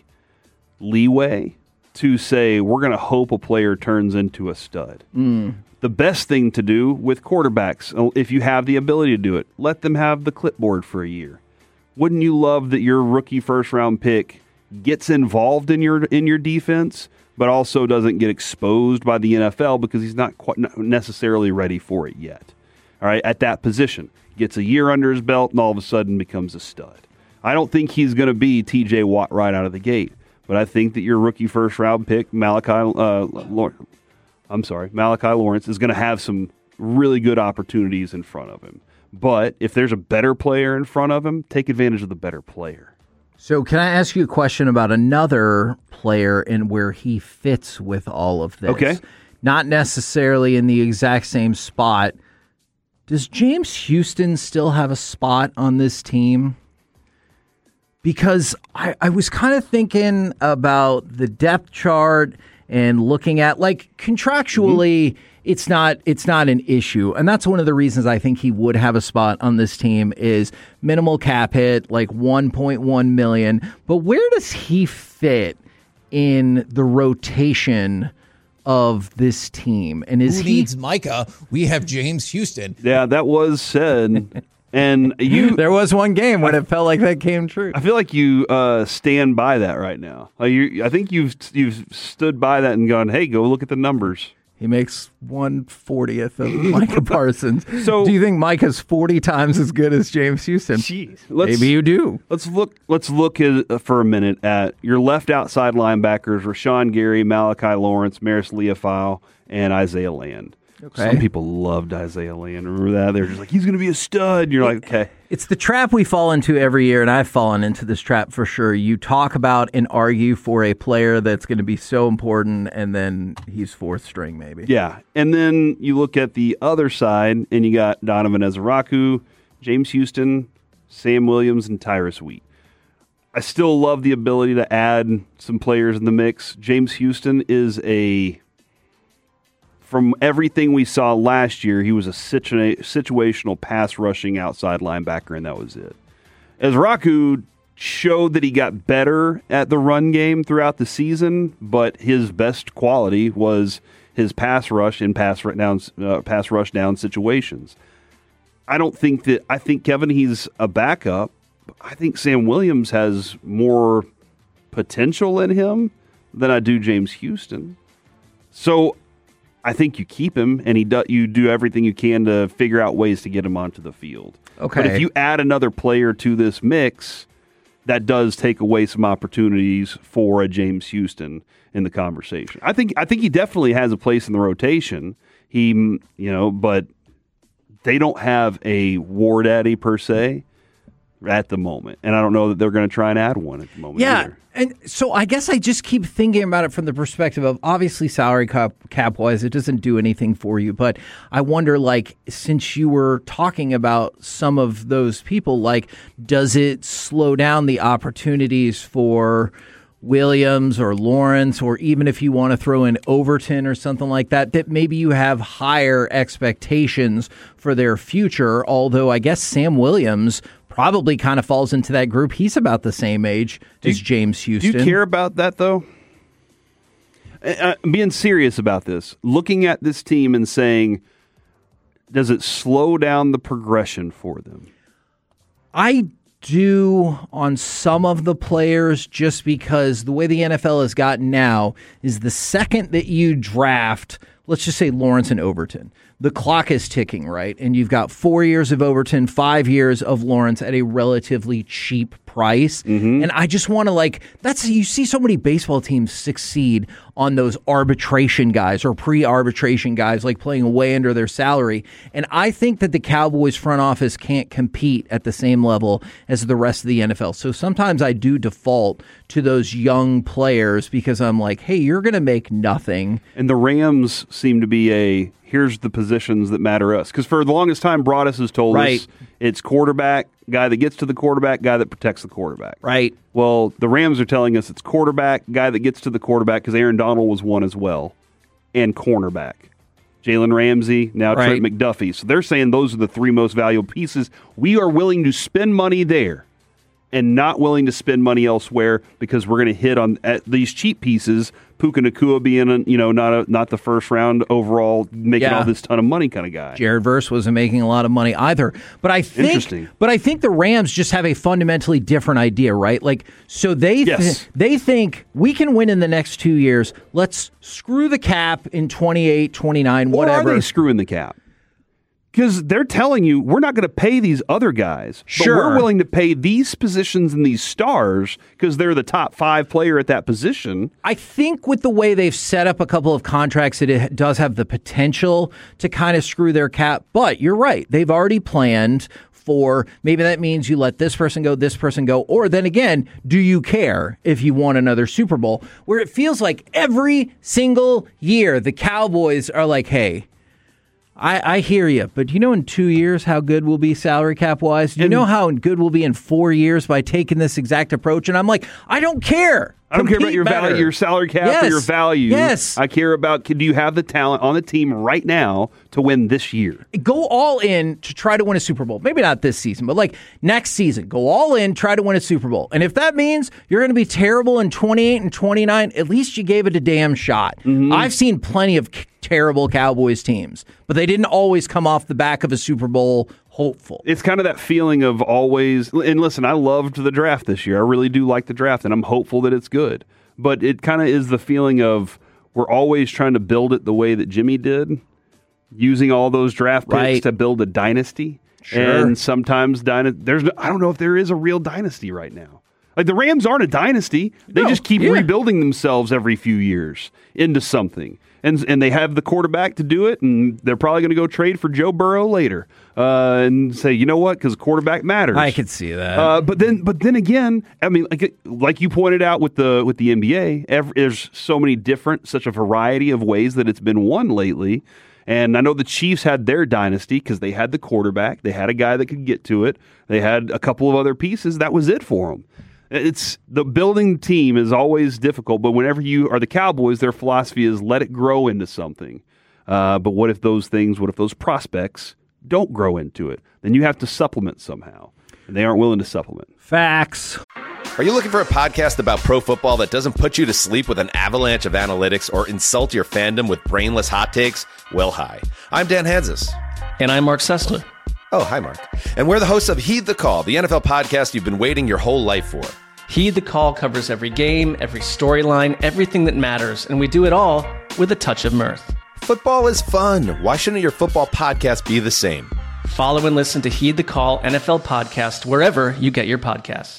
leeway to say, we're going to hope a player turns into a stud. Mm. The best thing to do with quarterbacks, if you have the ability to do it, let them have the clipboard for a year. wouldn't you love that your rookie first round pick gets involved in your in your defense, but also doesn't get exposed by the N F L because he's not quite necessarily ready for it yet. All right, at that position, gets a year under his belt and all of a sudden becomes a stud. I don't think he's going to be T J Watt right out of the gate, but I think that your rookie first round pick, Malachi, uh, Lawrence, I'm sorry, Malachi Lawrence is going to have some really good opportunities in front of him. But if there's a better player in front of him, take advantage of the better player. So can I ask you a question about another player and where he fits with all of this? Okay. Not necessarily in the exact same spot. Does James Houston still have a spot on this team? Because I, I was kind of thinking about the depth chart and looking at, like, contractually, mm-hmm. it's not it's not an issue. And that's one of the reasons I think he would have a spot on this team is minimal cap hit, like one point one million dollars. But where does he fit in the rotation of this team? And is Who he needs Micah? We have James Houston. Yeah, that was said. And you, there was one game when it felt like that came true. I feel like you uh, stand by that right now. Like you, I think you've you've stood by that and gone, "Hey, go look at the numbers." He makes one fortieth of Micah Parsons. So, do you think Micah's forty times as good as James Houston? Jeez, maybe you do. Let's look. Let's look at, uh, for a minute at your left outside linebackers: Rashawn Gary, Malachi Lawrence, Maris Leofile, and Isaiah Land. Okay. Some people loved Isaiah Land. Remember that? They're just like, he's going to be a stud. And you're like, okay. It's the trap we fall into every year, and I've fallen into this trap for sure. You talk about and argue for a player that's going to be so important, and then he's fourth string maybe. Yeah. And then you look at the other side, and you got Donovan Ezeraku, James Houston, Sam Williams, and Tyrus Wheat. I still love the ability to add some players in the mix. James Houston is a... From everything we saw last year, he was a situa- situational pass rushing outside linebacker, and that was it. Ezeraku showed that he got better at the run game throughout the season, but his best quality was his pass rush in pass down, uh, pass rush down situations. I don't think that. I think Kevin, he's a backup. I think Sam Williams has more potential in him than I do James Houston. So I think you keep him, and he do, you do everything you can to figure out ways to get him onto the field. Okay. But if you add another player to this mix, that does take away some opportunities for a James Houston in the conversation. I think I think he definitely has a place in the rotation. He, you know, but they don't have a war daddy per se at the moment, and I don't know that they're going to try and add one at the moment. Yeah. Either. And so I guess I just keep thinking about it from the perspective of obviously salary cap, cap wise, it doesn't do anything for you. But I wonder, like, since you were talking about some of those people, like, does it slow down the opportunities for Williams or Lawrence, or even if you want to throw in Overton or something like that, that maybe you have higher expectations for their future? Although I guess Sam Williams probably kind of falls into that group. He's about the same age do as you, James Houston. Do you care about that, though? Uh, being serious about this, looking at this team and saying, does it slow down the progression for them? I do on some of the players, just because the way the N F L has gotten now is the second that you draft, let's just say Lawrence and Overton, the clock is ticking, right? And you've got four years of Overton, five years of Lawrence at a relatively cheap price. Mm-hmm. And I just want to, like, that's, you see so many baseball teams succeed on those arbitration guys or pre-arbitration guys, like playing way under their salary. And I think that the Cowboys front office can't compete at the same level as the rest of the N F L. So sometimes I do default to those young players because I'm like, hey, you're going to make nothing. And the Rams seem to be a, here's the positions that matter us. Because for the longest time, Broadus has told right. us it's quarterback, guy that gets to the quarterback, guy that protects the quarterback. Right. Well, the Rams are telling us it's quarterback, guy that gets to the quarterback, because Aaron Donald was one as well, and cornerback. Jalen Ramsey, now right. Trent McDuffie. So they're saying those are the three most valuable pieces. We are willing to spend money there and not willing to spend money elsewhere because we're going to hit on at these cheap pieces. Puka Nacua being, a, you know, not a, not the first round overall, making Yeah. all this ton of money kind of guy. Jared Verse wasn't making a lot of money either. But I think, Interesting. But I think the Rams just have a fundamentally different idea, right? Like, so they th- Yes. they think we can win in the next two years. Let's screw the cap in twenty-eight, twenty-nine, Or whatever. are they screwing the cap? Because they're telling you, we're not going to pay these other guys, Sure. but we're willing to pay these positions and these stars because they're the top five player at that position. I think with the way they've set up a couple of contracts, it does have the potential to kind of screw their cap. But you're right. They've already planned for maybe that means you let this person go, this person go. Or then again, do you care if you won another Super Bowl? Where it feels like every single year the Cowboys are like, hey, I, I hear you, but do you know in two years how good we'll be salary cap wise? Do you know how good we'll be in four years by taking this exact approach? And I'm like, I don't care. I don't care about Compete your better. value, your salary cap, Yes. or your value. Yes. I care about, do you have the talent on the team right now to win this year? Go all in to try to win a Super Bowl. Maybe not this season, but like next season. Go all in, try to win a Super Bowl. And if that means you're going to be terrible in twenty-eight and twenty-nine, at least you gave it a damn shot. Mm-hmm. I've seen plenty of c- terrible Cowboys teams, but they didn't always come off the back of a Super Bowl hopeful. It's kind of that feeling of always, and listen, I loved the draft this year. I really do like the draft, and I'm hopeful that it's good. But it kind of is the feeling of we're always trying to build it the way that Jimmy did, using all those draft picks Right. to build a dynasty. Sure. And sometimes dyna- there's no, I don't know if there is a real dynasty right now. Like the Rams aren't a dynasty. They No, just keep yeah. rebuilding themselves every few years into something. And and they have the quarterback to do it, and they're probably going to go trade for Joe Burrow later uh, and say, you know what, because quarterback matters. I could see that. Uh, but then, but then again, I mean, like like you pointed out with the with the N B A, every, there's so many different, such a variety of ways that it's been won lately. And I know the Chiefs had their dynasty because they had the quarterback, they had a guy that could get to it, they had a couple of other pieces. That was it for them. It's the building team is always difficult, but whenever you are the Cowboys, their philosophy is let it grow into something. Uh, but what if those things, what if those prospects don't grow into it? Then you have to supplement somehow, and they aren't willing to supplement. Facts. Are you looking for a podcast about pro football that doesn't put you to sleep with an avalanche of analytics or insult your fandom with brainless hot takes? Well, hi. I'm Dan Hansis. And I'm Mark Sessler. Oh, hi, Mark. And we're the hosts of Heed the Call, the N F L podcast you've been waiting your whole life for. Heed the Call covers every game, every storyline, everything that matters, and we do it all with a touch of mirth. Football is fun. Why shouldn't your football podcast be the same? Follow and listen to Heed the Call N F L podcast wherever you get your podcasts.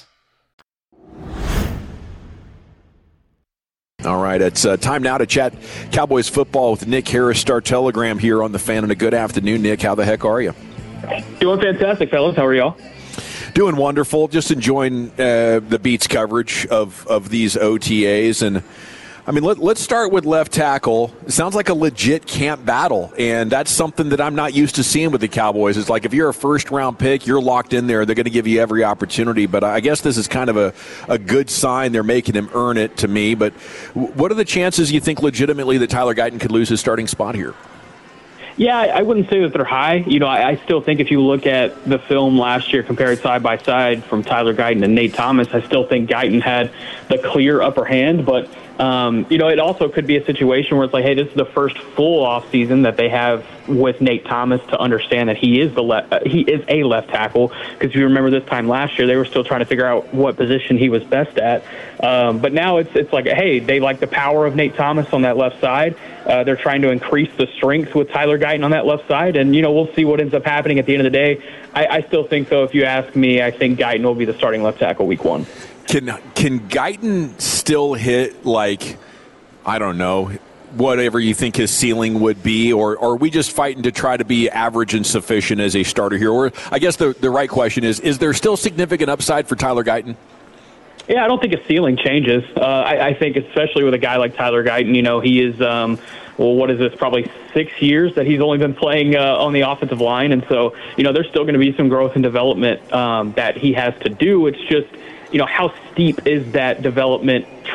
All right, it's uh, time now to chat Cowboys football with Nick Harris, Star Telegram here on The Fan. And a good afternoon, Nick. How the heck are you? Doing fantastic, fellas. How are y'all? Doing wonderful. Just enjoying uh, the Beats coverage of, of these O T As. And, I mean, let, let's start with left tackle. It sounds like a legit camp battle, and that's something that I'm not used to seeing with the Cowboys. It's like if you're a first-round pick, you're locked in there. They're going to give you every opportunity. But I guess this is kind of a, a good sign. They're making him earn it to me. But what are the chances you think legitimately that Tyler Guyton could lose his starting spot here? Yeah, I wouldn't say that they're high. You know, I, I still think if you look at the film last year compared side by side from Tyler Guyton and Nate Thomas, I still think Guyton had the clear upper hand. But, um, you know, it also could be a situation where it's like, hey, this is the first full off season that they have with Nate Thomas to understand that he is the le- uh, he is a left tackle. Because if you remember this time last year, they were still trying to figure out what position he was best at. Um, but now it's it's like, hey, they like the power of Nate Thomas on that left side. Uh, they're trying to increase the strength with Tyler Guyton on that left side, and, you know, we'll see what ends up happening at the end of the day. I, I still think, though, if you ask me, I think Guyton will be the starting left tackle week one. Can can Guyton still hit, like, I don't know, whatever you think his ceiling would be, or, or are we just fighting to try to be average and sufficient as a starter here? Or I guess the, the right question is, is there still significant upside for Tyler Guyton? Yeah, I don't think his ceiling changes. Uh, I, I think especially with a guy like Tyler Guyton, you know, he is, um, well, what is this, probably six years that he's only been playing uh, on the offensive line. And so, you know, there's still going to be some growth and development um, that he has to do. It's just, you know, how steep is that development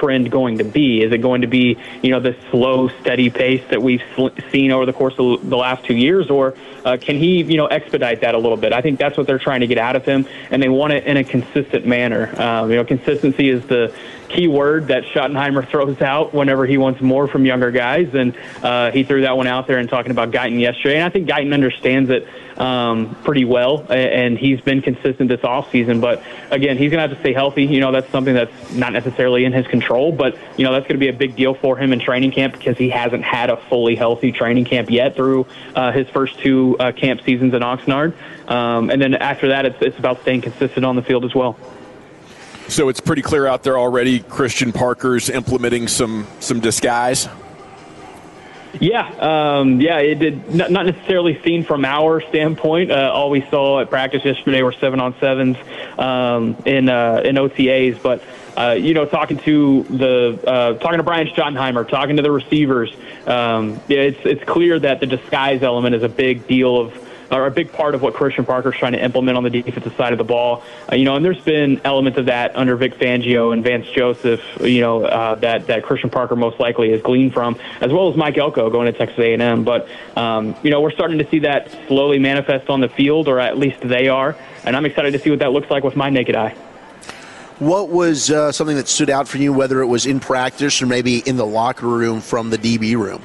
trend going to be? Is it going to be, you know, the slow, steady pace that we've seen over the course of the last two years, or uh, can he, you know, expedite that a little bit? I think that's what they're trying to get out of him, and they want it in a consistent manner. Um, you know, consistency is the key word that Schottenheimer throws out whenever he wants more from younger guys, and uh, he threw that one out there and talking about Guyton yesterday, and I think Guyton understands it um, pretty well, and he's been consistent this offseason. But again, he's going to have to stay healthy. You know, that's something that's not necessarily in his control, but you know, that's going to be a big deal for him in training camp because he hasn't had a fully healthy training camp yet through uh, his first two uh, camp seasons in Oxnard. Um, and then after that, it's, it's about staying consistent on the field as well. So it's pretty clear out there already. Christian Parker's implementing some some disguise. Yeah, um, yeah, it did not, not necessarily seen from our standpoint. Uh, all we saw at practice yesterday were seven on sevens um, in uh, in O T As, but uh, you know, talking to the uh, talking to Brian Schottenheimer, talking to the receivers, um, it's it's clear that the disguise element is a big deal of. Or a big part of what Christian Parker's trying to implement on the defensive side of the ball. Uh, you know, and there's been elements of that under Vic Fangio and Vance Joseph, you know, uh, that, that Christian Parker most likely has gleaned from, as well as Mike Elko going to Texas A and M. But, um, you know, we're starting to see that slowly manifest on the field, or at least they are, and I'm excited to see what that looks like with my naked eye. What was uh, something that stood out for you, whether it was in practice or maybe in the locker room from the D B room?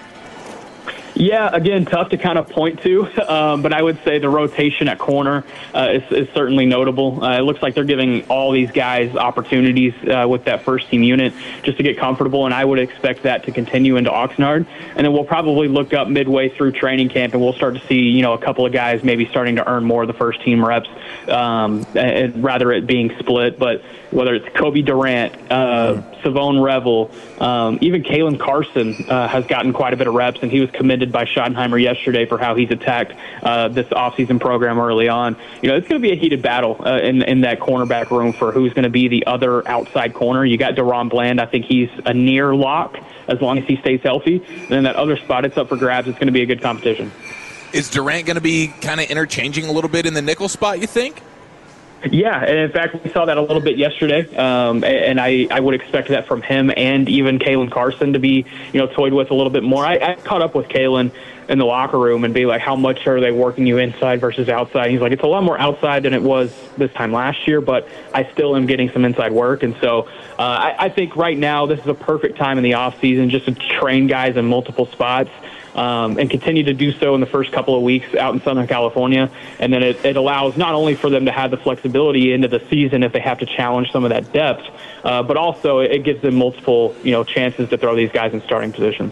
Yeah, again, tough to kind of point to, um, but I would say the rotation at corner uh, is, is certainly notable. Uh, it looks like they're giving all these guys opportunities uh, with that first team unit just to get comfortable, and I would expect that to continue into Oxnard. And then we'll probably look up midway through training camp, and we'll start to see, you know, a couple of guys maybe starting to earn more of the first team reps, um, and rather it being split. But whether it's Kobe Durant, uh, Savone Revel, um, even Kalen Carson uh, has gotten quite a bit of reps, and he was commended by Schottenheimer yesterday for how he's attacked uh, this offseason program early on. You know, it's going to be a heated battle uh, in, in that cornerback room for who's going to be the other outside corner. You got DaRon Bland. I think he's a near lock as long as he stays healthy. And then that other spot, it's up for grabs. It's going to be a good competition. Is Durant going to be kind of interchanging a little bit in the nickel spot, you think? Yeah, and in fact, we saw that a little bit yesterday, um, and I, I would expect that from him and even Kalen Carson to be, you know, toyed with a little bit more. I, I caught up with Kalen in the locker room and be like, how much are they working you inside versus outside? He's like, it's a lot more outside than it was this time last year, but I still am getting some inside work. And so uh, I, I think right now this is a perfect time in the offseason just to train guys in multiple spots. Um, and continue to do so in the first couple of weeks out in Southern California. And then it, it allows not only for them to have the flexibility into the season if they have to challenge some of that depth, uh, but also it gives them multiple, you know, chances to throw these guys in starting positions.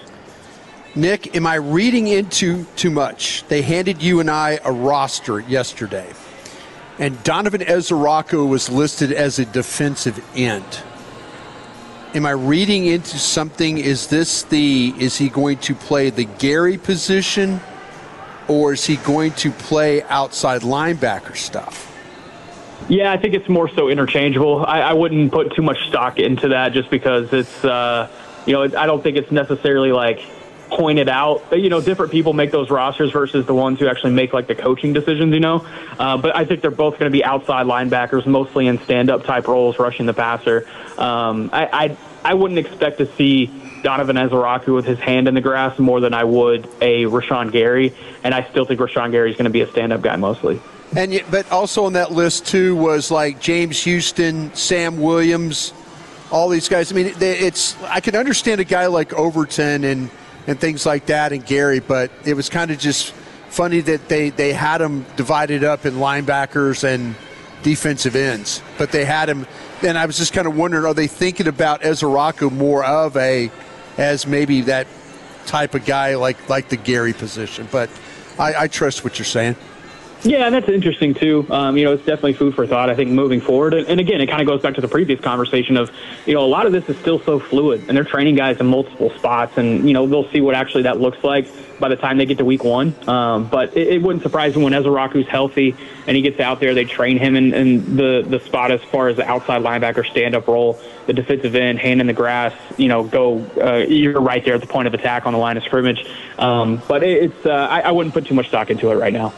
Nick, am I reading into too much? They handed you and I a roster yesterday, and Donovan Ezaraku was listed as a defensive end. Am I reading into something? Is this the, is he going to play the Gary position, or is he going to play outside linebacker stuff? Yeah, I think it's more so interchangeable. I, I wouldn't put too much stock into that just because it's, uh, you know, I don't think it's necessarily like pointed out. You know, different people make those rosters versus the ones who actually make like the coaching decisions, you know. Uh, but I think they're both going to be outside linebackers, mostly in stand-up type roles, rushing the passer. Um, I, I I wouldn't expect to see Donovan Ezaraku with his hand in the grass more than I would a Rashawn Gary, and I still think Rashawn Gary is going to be a stand-up guy mostly. And yet, but also on that list too was like James Houston, Sam Williams, all these guys. I mean, it's I can understand a guy like Overton and and things like that, and Gary, but it was kind of just funny that they they had them divided up in linebackers and defensive ends, but they had him. And I was just kind of wondering, are they thinking about Ezaraku more of a, as maybe that type of guy like like the Gary position? But I, I trust what you're saying. Yeah, and that's interesting, too. Um, you know, it's definitely food for thought, I think, moving forward. And, and again, it kind of goes back to the previous conversation of, you know, a lot of this is still so fluid, and they're training guys in multiple spots, and, you know, they'll see what actually that looks like by the time they get to week one. Um, but it, it wouldn't surprise me when Ezaraku's healthy and he gets out there, they train him in, in the, the spot as far as the outside linebacker stand-up role, the defensive end, hand in the grass, you know, go, uh, you're right there at the point of attack on the line of scrimmage. Um, but it, it's, uh, I, I wouldn't put too much stock into it right now.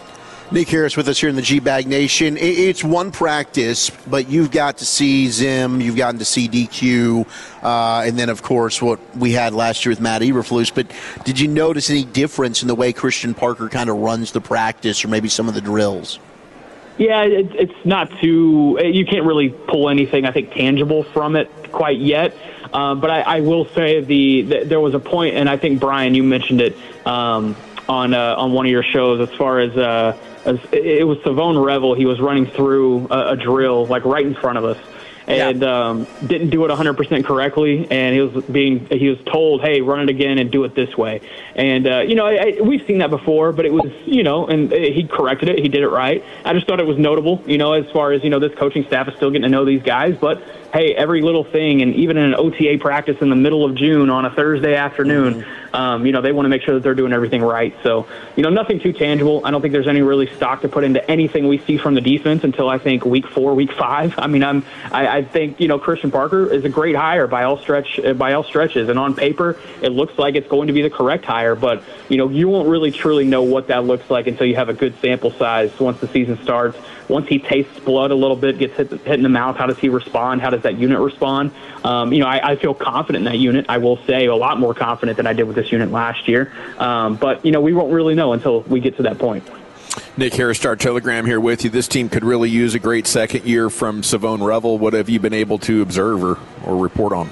Nick Harris with us here in the G-Bag Nation. It's one practice, but you've got to see Zim, you've gotten to see D Q, uh, and then, of course, what we had last year with Matt Eberflus. But did you notice any difference in the way Christian Parker kind of runs the practice or maybe some of the drills? Yeah, it, it's not too – you can't really pull anything, I think, tangible from it quite yet. Uh, but I, I will say the, the there was a point, and I think, Brian, you mentioned it um, on uh, on one of your shows as far as, uh, as – it was Savone Revel. He was running through a, a drill, like, right in front of us. And yeah. um, didn't do it one hundred percent correctly, and he was being he was told, "Hey, run it again and do it this way." And uh, you know, I, I, we've seen that before, but it was you know, and he corrected it, he did it right. I just thought it was notable, you know, as far as you know, this coaching staff is still getting to know these guys, but hey, every little thing, and even in an O T A practice in the middle of June on a Thursday afternoon, mm-hmm. um, you know, they want to make sure that they're doing everything right. So, you know, nothing too tangible. I don't think there's any really stock to put into anything we see from the defense until I think week four, week five. I mean, I'm, I, I think, you know, Christian Parker is a great hire by all stretch, by all stretches. And on paper, it looks like it's going to be the correct hire, but, you know, you won't really truly know what that looks like until you have a good sample size once the season starts. Once he tastes blood a little bit, gets hit, hit in the mouth, how does he respond? How does that unit respond? Um, you know, I, I feel confident in that unit. I will say a lot more confident than I did with this unit last year. Um, but, you know, we won't really know until we get to that point. Nick Harris, Star Telegram here with you. This team could really use a great second year from Savone Revel. What have you been able to observe or, or report on?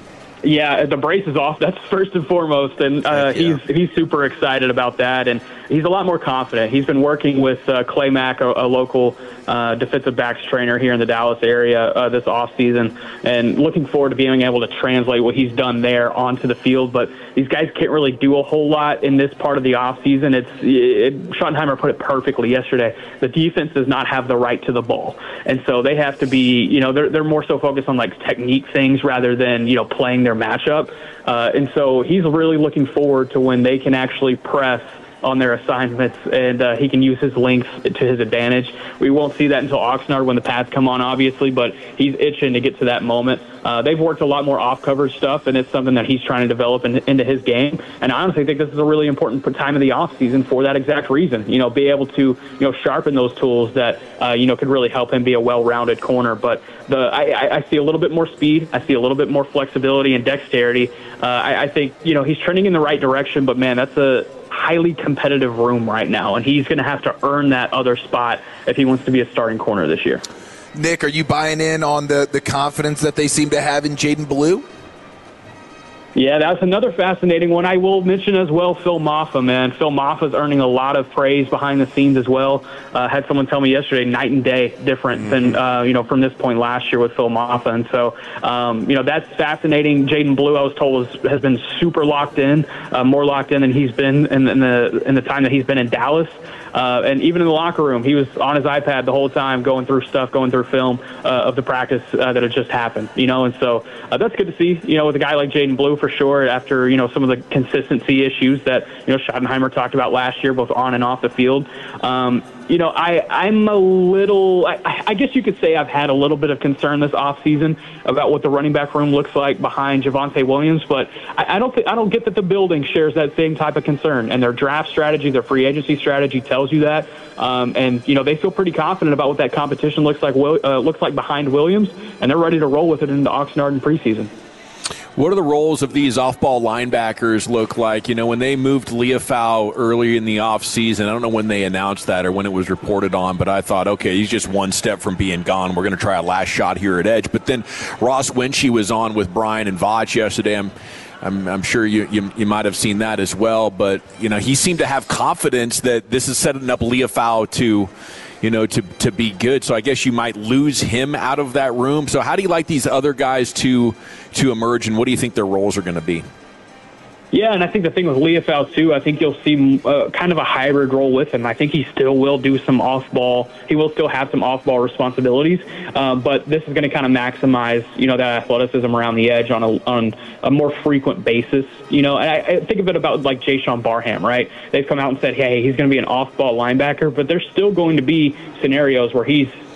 Yeah, the brace is off. That's first and foremost, and uh, yeah. he's he's super excited about that, and he's a lot more confident. He's been working with uh, Clay Mack, a, a local uh, defensive backs trainer here in the Dallas area uh, this offseason, and looking forward to being able to translate what he's done there onto the field. But these guys can't really do a whole lot in this part of the offseason. It's it, Schottenheimer put it perfectly yesterday. The defense does not have the right to the ball, and so they have to be, you know, they're they're more so focused on like technique things rather than you know playing their matchup, uh, and so he's really looking forward to when they can actually press on their assignments, and uh, he can use his length to his advantage. We won't see that until Oxnard when the pads come on, obviously, but he's itching to get to that moment. Uh, they've worked a lot more off-coverage stuff, and it's something that he's trying to develop in, into his game. And I honestly think this is a really important time of the offseason for that exact reason. You know, be able to you know sharpen those tools that uh, you know could really help him be a well-rounded corner. But the I, I see a little bit more speed. I see a little bit more flexibility and dexterity. Uh, I, I think you know he's trending in the right direction. But man, that's a highly competitive room right now, and he's going to have to earn that other spot if he wants to be a starting corner this year. Nick, are you buying in on the, the confidence that they seem to have in Jaden Blue? Yeah, that's another fascinating one. I will mention as well Phil Maffa, man. Phil Maffa's earning a lot of praise behind the scenes as well. Uh, had someone tell me yesterday, night and day different mm-hmm. than, uh, you know, from this point last year with Phil Maffa. And so, um, you know, that's fascinating. Jaden Blue, I was told, was, has been super locked in, uh, more locked in than he's been in, in, the, in the time that he's been in Dallas. Uh, and even in the locker room, he was on his iPad the whole time, going through stuff, going through film uh, of the practice uh, that had just happened, you know. And so uh, that's good to see, you know, with a guy like Jaden Blue for sure. After you know some of the consistency issues that you know Schottenheimer talked about last year, both on and off the field. Um, you know, I I'm a little. I, I guess you could say I've had a little bit of concern this offseason about what the running back room looks like behind Javonte Williams, but I, I don't think I don't get that the building shares that same type of concern. And their draft strategy, their free agency strategy tells you that. Um, and you know they feel pretty confident about what that competition looks like. Uh, looks like behind Williams, and they're ready to roll with it into Oxnard in preseason. What do the roles of these off-ball linebackers look like? You know, when they moved Leofau early in the offseason, I don't know when they announced that or when it was reported on, but I thought, okay, he's just one step from being gone. We're going to try a last shot here at edge. But then Ross Winchie was on with Brian and Vach yesterday. I'm, I'm, I'm sure you, you you might have seen that as well. But, you know, he seemed to have confidence that this is setting up Leofau to – you know, to, to be good. So I guess you might lose him out of that room. So how do you like these other guys to to emerge, and what do you think their roles are going to be? Yeah, and I think the thing with Leofau, too, I think you'll see uh, kind of a hybrid role with him. I think he still will do some off-ball. He will still have some off-ball responsibilities, um, but this is going to kind of maximize, you know, that athleticism around the edge on a on a more frequent basis. You know, and I, I think of it about like Jayshawn Barham, right? They've come out and said, hey, he's going to be an off-ball linebacker, but there's still going to be scenarios where he's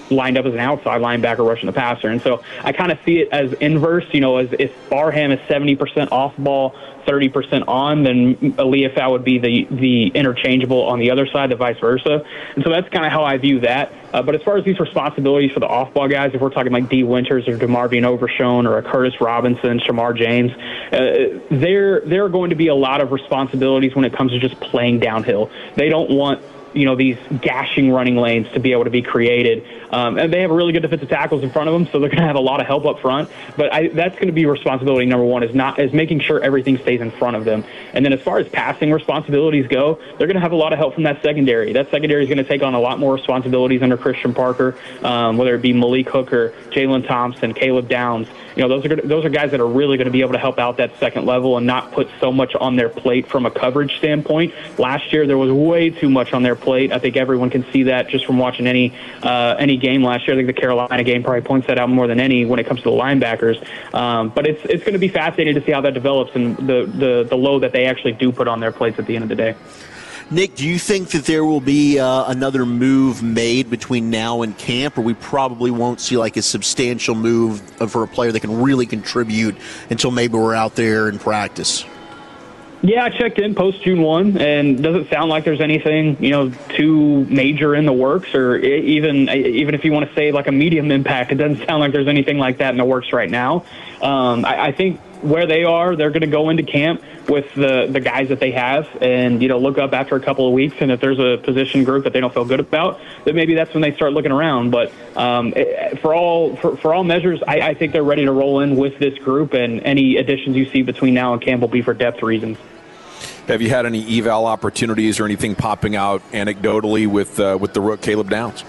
lined up as an outside linebacker rushing the passer. And so I kind of see it as inverse, you know, as if Barham is seventy percent off ball, thirty percent on, then Leofau would be the, the interchangeable on the other side, the vice versa. And so that's kind of how I view that. Uh, but as far as these responsibilities for the off-ball guys, if we're talking like D. Winters or DeMarvion Overshone or a Curtis Robinson, Shamar James, uh, there there are going to be a lot of responsibilities when it comes to just playing downhill. They don't want, you know, these gashing running lanes to be able to be created. Um, and they have really good defensive tackles in front of them, so they're going to have a lot of help up front. But I, that's going to be responsibility number one, is not is making sure everything stays in front of them. And then as far as passing responsibilities go, they're going to have a lot of help from that secondary. That secondary is going to take on a lot more responsibilities under Christian Parker, um, whether it be Malik Hooker, Jalen Thompson, Caleb Downs. You know, those are gonna, those are guys that are really going to be able to help out that second level and not put so much on their plate from a coverage standpoint. Last year, there was way too much on their plate. I think everyone can see that just from watching any uh, any game last year. I think the Carolina game probably points that out more than any when it comes to the linebackers. Um, but it's it's going to be fascinating to see how that develops and the, the, the load that they actually do put on their plates at the end of the day. Nick, do you think that there will be uh, another move made between now and camp, or we probably won't see like a substantial move for a player that can really contribute until maybe we're out there in practice? Yeah, I checked in post June first, and it doesn't sound like there's anything, you know, too major in the works, or even even if you want to say like a medium impact, it doesn't sound like there's anything like that in the works right now. Um, I, I think where they are, they're going to go into camp with the, the guys that they have and, you know, look up after a couple of weeks. And if there's a position group that they don't feel good about, then maybe that's when they start looking around. But um, it, for all for, for all measures, I, I think they're ready to roll in with this group, and any additions you see between now and camp will be for depth reasons. Have you had any eval opportunities or anything popping out anecdotally with uh, with the rook Caleb Downs?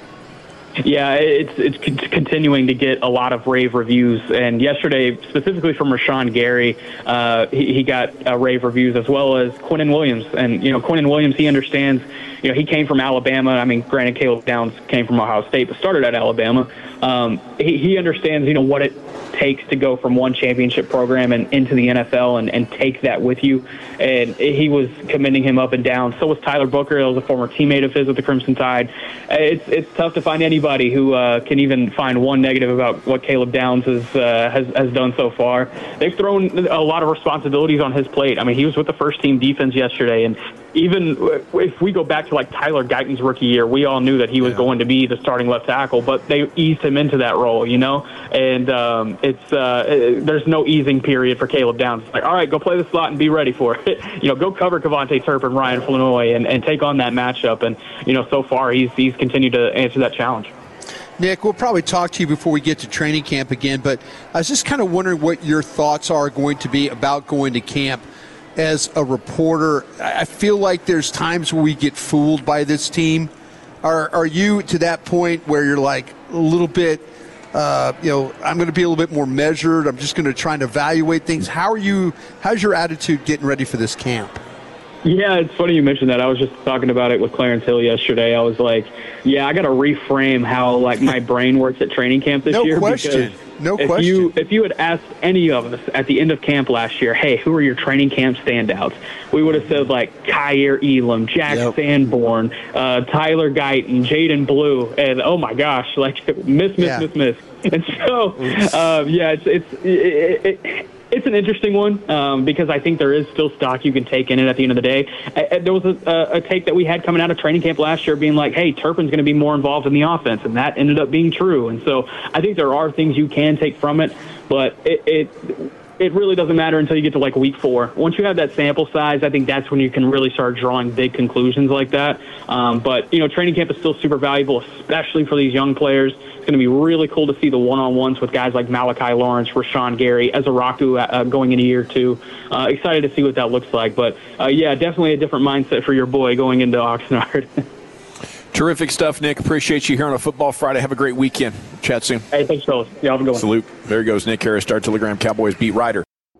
Yeah, it's it's continuing to get a lot of rave reviews, and yesterday, specifically from Rashawn Gary, uh, he, he got uh, rave reviews, as well as Quinnen Williams. And you know, Quinnen Williams, he understands. You know, he came from Alabama. I mean, granted, Caleb Downs came from Ohio State, but started at Alabama. Um, he, he understands, you know, what it takes to go from one championship program and into the N F L and, and take that with you. And he was commending him up and down. So was Tyler Booker. He was a former teammate of his with the Crimson Tide. It's it's tough to find anybody who uh, can even find one negative about what Caleb Downs has, uh, has has done so far. They've thrown a lot of responsibilities on his plate. I mean, he was with the first team defense yesterday, and even if we go back to like Tyler Guyton's rookie year, we all knew that he was yeah. going to be the starting left tackle, but they eased him into that role, you know. And um, it's uh, there's no easing period for Caleb Downs. It's like, all right, go play the slot and be ready for it. You know, go cover Kevontae Turpin, Ryan Flournoy, and, and take on that matchup. And you know, so far he's he's continued to answer that challenge. Nick, we'll probably talk to you before we get to training camp again, but I was just kind of wondering what your thoughts are going to be about going to camp. As a reporter, I feel like there's times where we get fooled by this team. Are are you to that point where you're like a little bit, uh, you know, I'm going to be a little bit more measured. I'm just going to try and evaluate things. How are you? How's your attitude getting ready for this camp? Yeah, it's funny you mentioned that. I was just talking about it with Clarence Hill yesterday. I was like, yeah, I got to reframe how like my brain works at training camp this no year. Question. No if question. You, if you had asked any of us at the end of camp last year, hey, who are your training camp standouts? We would have said like Kaiir Elam, Jack yep. Sanborn, uh, Tyler Guyton, Jaden Blue, and oh my gosh, like miss, miss, yeah. miss, miss. And so, uh, yeah, it's it's it, it, it's an interesting one um, because I think there is still stock you can take in it at the end of the day. I, there was a, a take that we had coming out of training camp last year being like, hey, Turpin's going to be more involved in the offense, and that ended up being true. And so I think there are things you can take from it, but it, it it really doesn't matter until you get to like week four. Once you have that sample size, I think that's when you can really start drawing big conclusions like that. Um, but, you know, training camp is still super valuable, especially for these young players. It's going to be really cool to see the one-on-ones with guys like Malachi Lawrence, Rashawn Gary, Ezaraku uh, going into year two. Uh, excited to see what that looks like. But, uh, yeah, definitely a different mindset for your boy going into Oxnard. Terrific stuff, Nick. Appreciate you here on a Football Friday. Have a great weekend. Chat soon. Hey, thanks, fellas. Yeah, have a good one. Salute. There he goes, Nick Harris, Star Telegram Cowboys beat writer.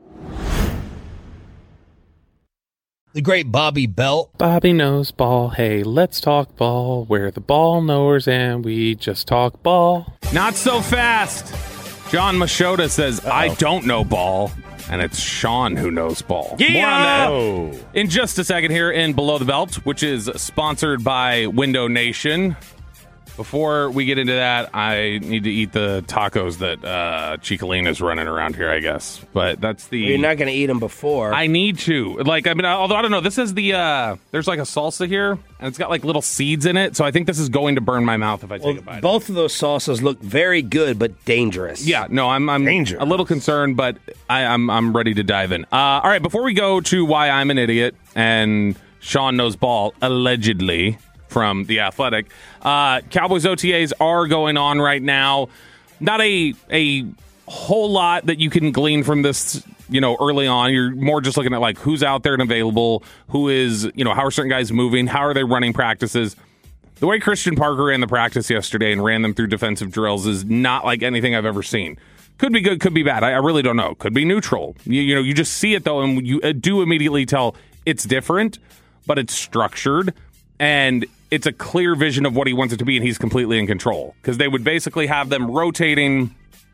The great Bobby Belt. Bobby knows ball. Hey, let's talk ball. We're the ball knowers and we just talk ball. Not so fast. John Machota says, Uh-oh. I don't know ball. And it's Sean who knows ball. Yeah! More on that oh. in just a second here in Below the Belt, which is sponsored by Window Nation. Before we get into that, I need to eat the tacos that uh, Chicalina is running around here, I guess. But that's the. Well, you're not going to eat them before. I need to. Like, I mean, although I don't know, this is the. Uh, there's like a salsa here, and it's got like little seeds in it. So I think this is going to burn my mouth if I take well, a bite. Both of those salsas look very good, but dangerous. Yeah, no, I'm, I'm a little concerned, but I, I'm I'm ready to dive in. Uh, all right, before we go to why I'm an idiot and Sean knows ball allegedly from The Athletic, uh, Cowboys O T As are going on right now. Not a a whole lot that you can glean from this, you know, early on. You're more just looking at like who's out there and available, who is, you know, how are certain guys moving, how are they running practices. The way Christian Parker ran the practice yesterday and ran them through defensive drills is not like anything I've ever seen. Could be good, could be bad. I, I really don't know. Could be neutral. You, you know, you just see it though, and you uh, do immediately tell it's different, but it's structured, and it's a clear vision of what he wants it to be, and he's completely in control. Because they would basically have them rotating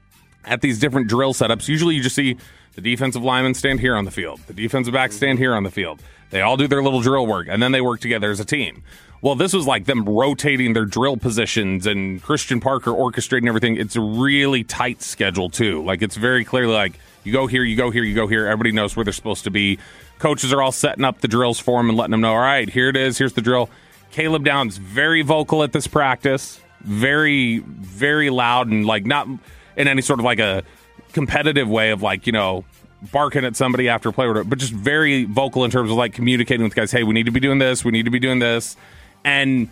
at these different drill setups. Usually you just see the defensive linemen stand here on the field. The defensive backs stand here on the field. They all do their little drill work, and then they work together as a team. Well, this was like them rotating their drill positions and Christian Parker orchestrating everything. It's a really tight schedule, too. Like, it's very clearly like, you go here, you go here, you go here. Everybody knows where they're supposed to be. Coaches are all setting up the drills for them and letting them know, all right, here it is, here's the drill. Caleb Downs, very vocal at this practice. Very, very loud and, like, not in any sort of, like, a competitive way of, like, you know, barking at somebody after a play, but just very vocal in terms of, like, communicating with guys, hey, we need to be doing this, we need to be doing this. And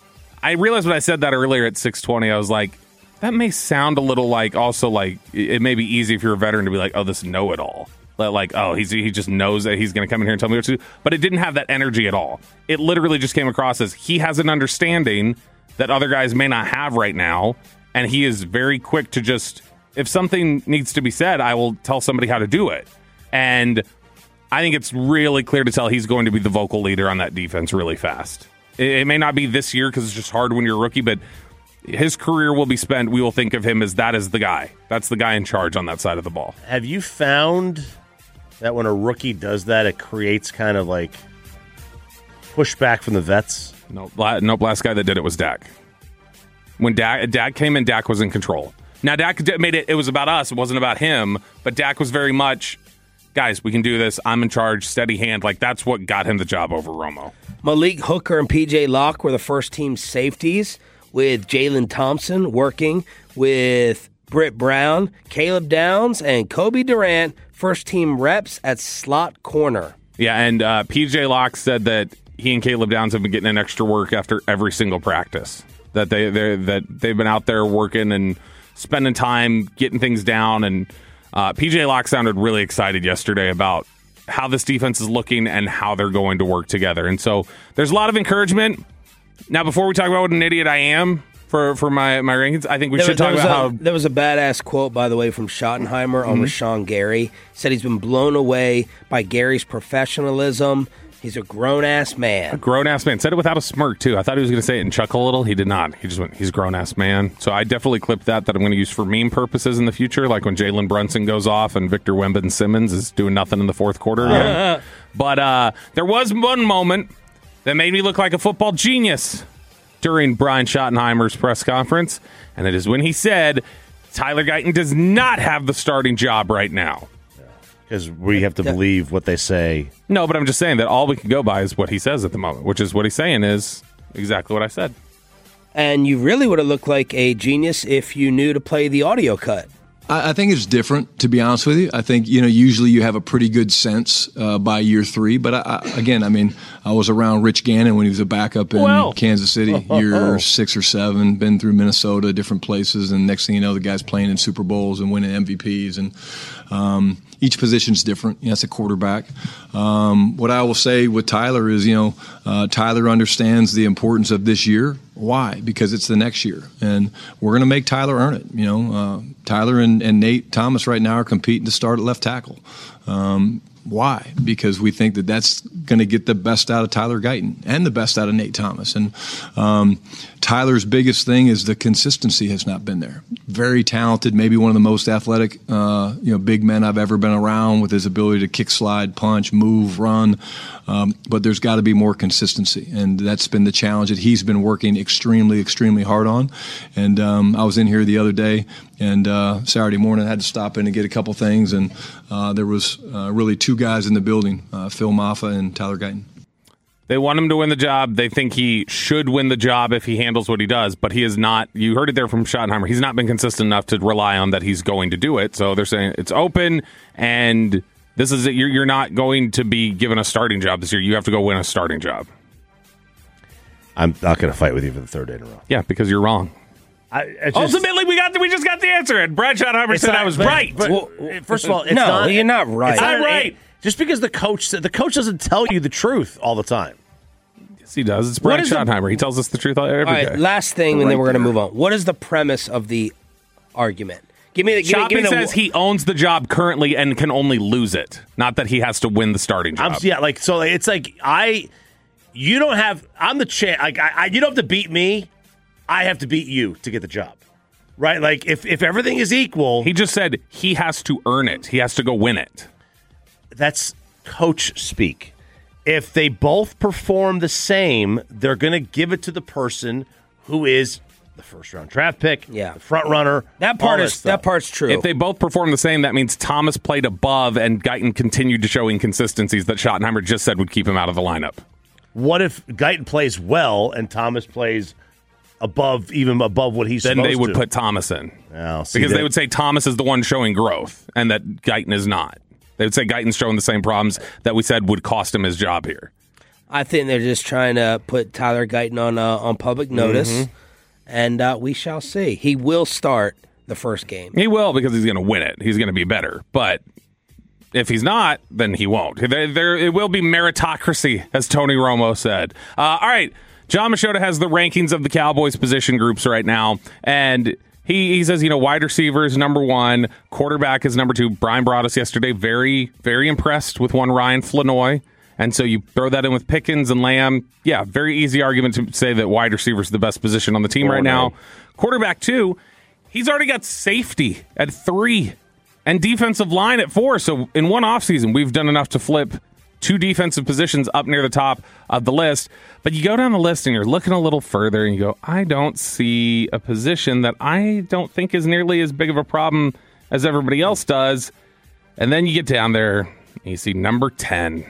I realized when I said that earlier at six twenty, I was like, that may sound a little like, also, like, it may be easy if you're a veteran to be like, oh, this know-it-all. Like, oh, he's, he just knows that he's going to come in here and tell me what to do. But it didn't have that energy at all. It literally just came across as he has an understanding that other guys may not have right now, and he is very quick to just, if something needs to be said, I will tell somebody how to do it. And I think it's really clear to tell he's going to be the vocal leader on that defense really fast. It, it may not be this year because it's just hard when you're a rookie, but his career will be spent, we will think of him as that is the guy. That's the guy in charge on that side of the ball. Have you found that when a rookie does that, it creates kind of like pushback from the vets? No, nope, last guy that did it was Dak. When Dak, Dak came in, Dak was in control. Now, Dak made it, it was about us, it wasn't about him, but Dak was very much, guys, we can do this, I'm in charge, steady hand. Like, that's what got him the job over Romo. Malik Hooker and P J Locke were the first team safeties, with Jalen Thompson working with Britt Brown, Caleb Downs, and Kobe Durant, first team reps at slot corner. Yeah, and uh, P J Locke said that he and Caleb Downs have been getting an extra work after every single practice. That they that they've been out there working and spending time getting things down. And uh, P J Locke sounded really excited yesterday about how this defense is looking and how they're going to work together. And so there's a lot of encouragement. Now, before we talk about what an idiot I am for, for my, my rankings, I think we there, should talk about a, how... There was a badass quote, by the way, from Schottenheimer mm-hmm. on Rashawn Gary. He said he's been blown away by Gary's professionalism. He's a grown-ass man. A grown-ass man. Said it without a smirk, too. I thought he was going to say it and chuckle a little. He did not. He just went, he's a grown-ass man. So I definitely clipped that that I'm going to use for meme purposes in the future, like when Jalen Brunson goes off and Victor Wembanyama is doing nothing in the fourth quarter. Again. But uh, there was one moment that made me look like a football genius during Brian Schottenheimer's press conference, and it is when he said Tyler Guyton does not have the starting job right now. Because we have to believe what they say. No, but I'm just saying that all we can go by is what he says at the moment, which is what he's saying is exactly what I said. And you really would have looked like a genius if you knew to play the audio cut. I think it's different, to be honest with you. I think, you know, usually you have a pretty good sense uh, by year three. But, I, I, again, I mean, I was around Rich Gannon when he was a backup in well. Kansas City, year six or seven, been through Minnesota, different places. And next thing you know, the guy's playing in Super Bowls and winning M V Ps. And um, each position's different. You know, that's a quarterback. Um, what I will say with Tyler is, you know, uh, Tyler understands the importance of this year. Why? Because it's the next year, and we're going to make Tyler earn it. You know, uh, Tyler and, and Nate Thomas right now are competing to start at left tackle. Um, why? Because we think that that's going to get the best out of Tyler Guyton and the best out of Nate Thomas. And um, Tyler's biggest thing is the consistency has not been there. Very talented, maybe one of the most athletic, uh, you know, big men I've ever been around, with his ability to kick, slide, punch, move, run. Um, but there's got to be more consistency, and that's been the challenge that he's been working extremely, extremely hard on. And um, I was in here the other day, and uh, Saturday morning I had to stop in and get a couple things, and uh, there was uh, really two guys in the building, uh, Phil Maffa and Tyler Guyton. They want him to win the job. They think he should win the job if he handles what he does, but he is not. You heard it there from Schottenheimer. He's not been consistent enough to rely on that he's going to do it. So they're saying it's open, and this is it. You're, you're not going to be given a starting job this year. You have to go win a starting job. I'm not going to fight with you for the third day in a row. Yeah, because you're wrong. I, I just, Ultimately, we got the, we just got the answer, and Brad Schottenheimer said not, I was but, right. But, well, first of all, it's no, not, you're not right. It's not I'm right. It, just because the coach the coach doesn't tell you the truth all the time. Yes, he does. It's Brad Schottenheimer. The, he tells us the truth every all right, day. Last thing, right and then we're going to there. move on. What is the premise of the argument? Give me the. Give Choppy me, give me the, says he owns the job currently and can only lose it. Not that he has to win the starting job. I'm, yeah, like so. It's like I, you don't have. I'm the champ. Like I, I, you don't have to beat me. I have to beat you to get the job, right? Like if if everything is equal, he just said he has to earn it. He has to go win it. That's coach speak. If they both perform the same, they're going to give it to the person who is the first round draft pick, yeah. the front runner. That part is that, that part's true. If they both perform the same, that means Thomas played above and Guyton continued to show inconsistencies that Schottenheimer just said would keep him out of the lineup. What if Guyton plays well and Thomas plays above, even above what he's then supposed to? Then they would put Thomas in. Oh, because that. they would say Thomas is the one showing growth and that Guyton is not. They would say Guyton's showing the same problems that we said would cost him his job here. I think they're just trying to put Tyler Guyton on uh, on public notice, mm-hmm. and uh, we shall see. He will start the first game. He will because he's going to win it. He's going to be better. But if he's not, then he won't. There, there it will be meritocracy, as Tony Romo said. Uh, all right, John Machota has the rankings of the Cowboys position groups right now, and He he says, you know, wide receiver is number one, quarterback is number two. Brian brought us yesterday, very, very impressed with one Ryan Flanoy. And so you throw that in with Pickens and Lamb. Yeah, very easy argument to say that wide receiver is the best position on the team oh, right no. now. Quarterback, two, he's already got safety at three and defensive line at four. So in one offseason, we've done enough to flip two defensive positions up near the top of the list. But you go down the list and you're looking a little further and you go, I don't see a position that I don't think is nearly as big of a problem as everybody else does. And then you get down there and you see number ten,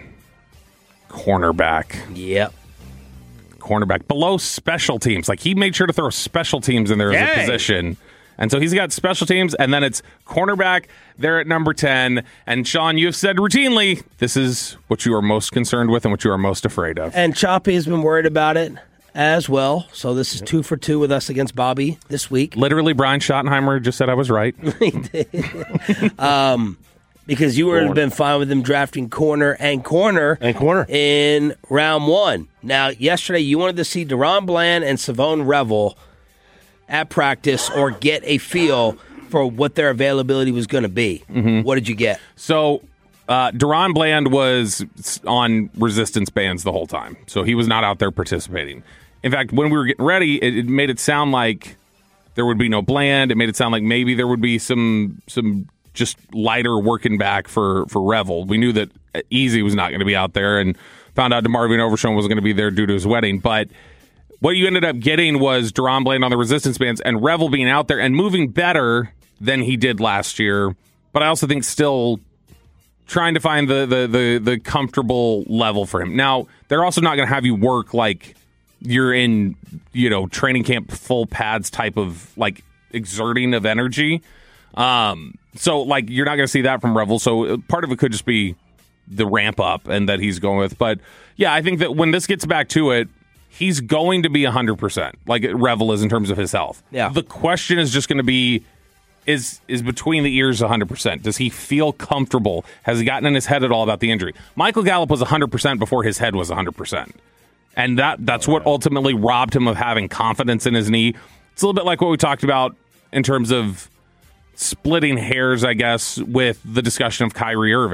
cornerback. Yep. Cornerback. Below special teams. Like he made sure to throw special teams in there Yay. as a position. And so he's got special teams, and then it's cornerback there at number ten. And, Sean, you have said routinely this is what you are most concerned with and what you are most afraid of. And Choppy has been worried about it as well. So this is two for two with us against Bobby this week. Literally, Brian Schottenheimer just said I was right. He did. um, because you would have been fine with him drafting corner and corner, and corner in round one. Now, yesterday you wanted to see Deron Bland and Savone Revel at practice or get a feel for what their availability was going to be. Mm-hmm. What did you get? So, uh, Deron Bland was on resistance bands the whole time, so he was not out there participating. In fact, when we were getting ready, it, it made it sound like there would be no Bland. It made it sound like maybe there would be some some just lighter working back for, for Revel. We knew that Easy was not going to be out there, and found out DeMarvin Overshown was going to be there due to his wedding, but what you ended up getting was Deron Bland on the resistance bands and Revel being out there and moving better than he did last year. But I also think still trying to find the the the, the comfortable level for him. Now, they're also not going to have you work like you're in, you know, training camp full pads type of like exerting of energy. Um, so like you're not going to see that from Revel. So part of it could just be the ramp up and that he's going with. But yeah, I think that when this gets back to it, he's going to be one hundred percent, like Revel is in terms of his health. Yeah. The question is just going to be, is is between the ears one hundred percent? Does he feel comfortable? Has he gotten in his head at all about the injury? Michael Gallup was one hundred percent before his head was one hundred percent. And that that's what ultimately robbed him of having confidence in his knee. It's a little bit like what we talked about in terms of splitting hairs, I guess, with the discussion of Kyrie Irving.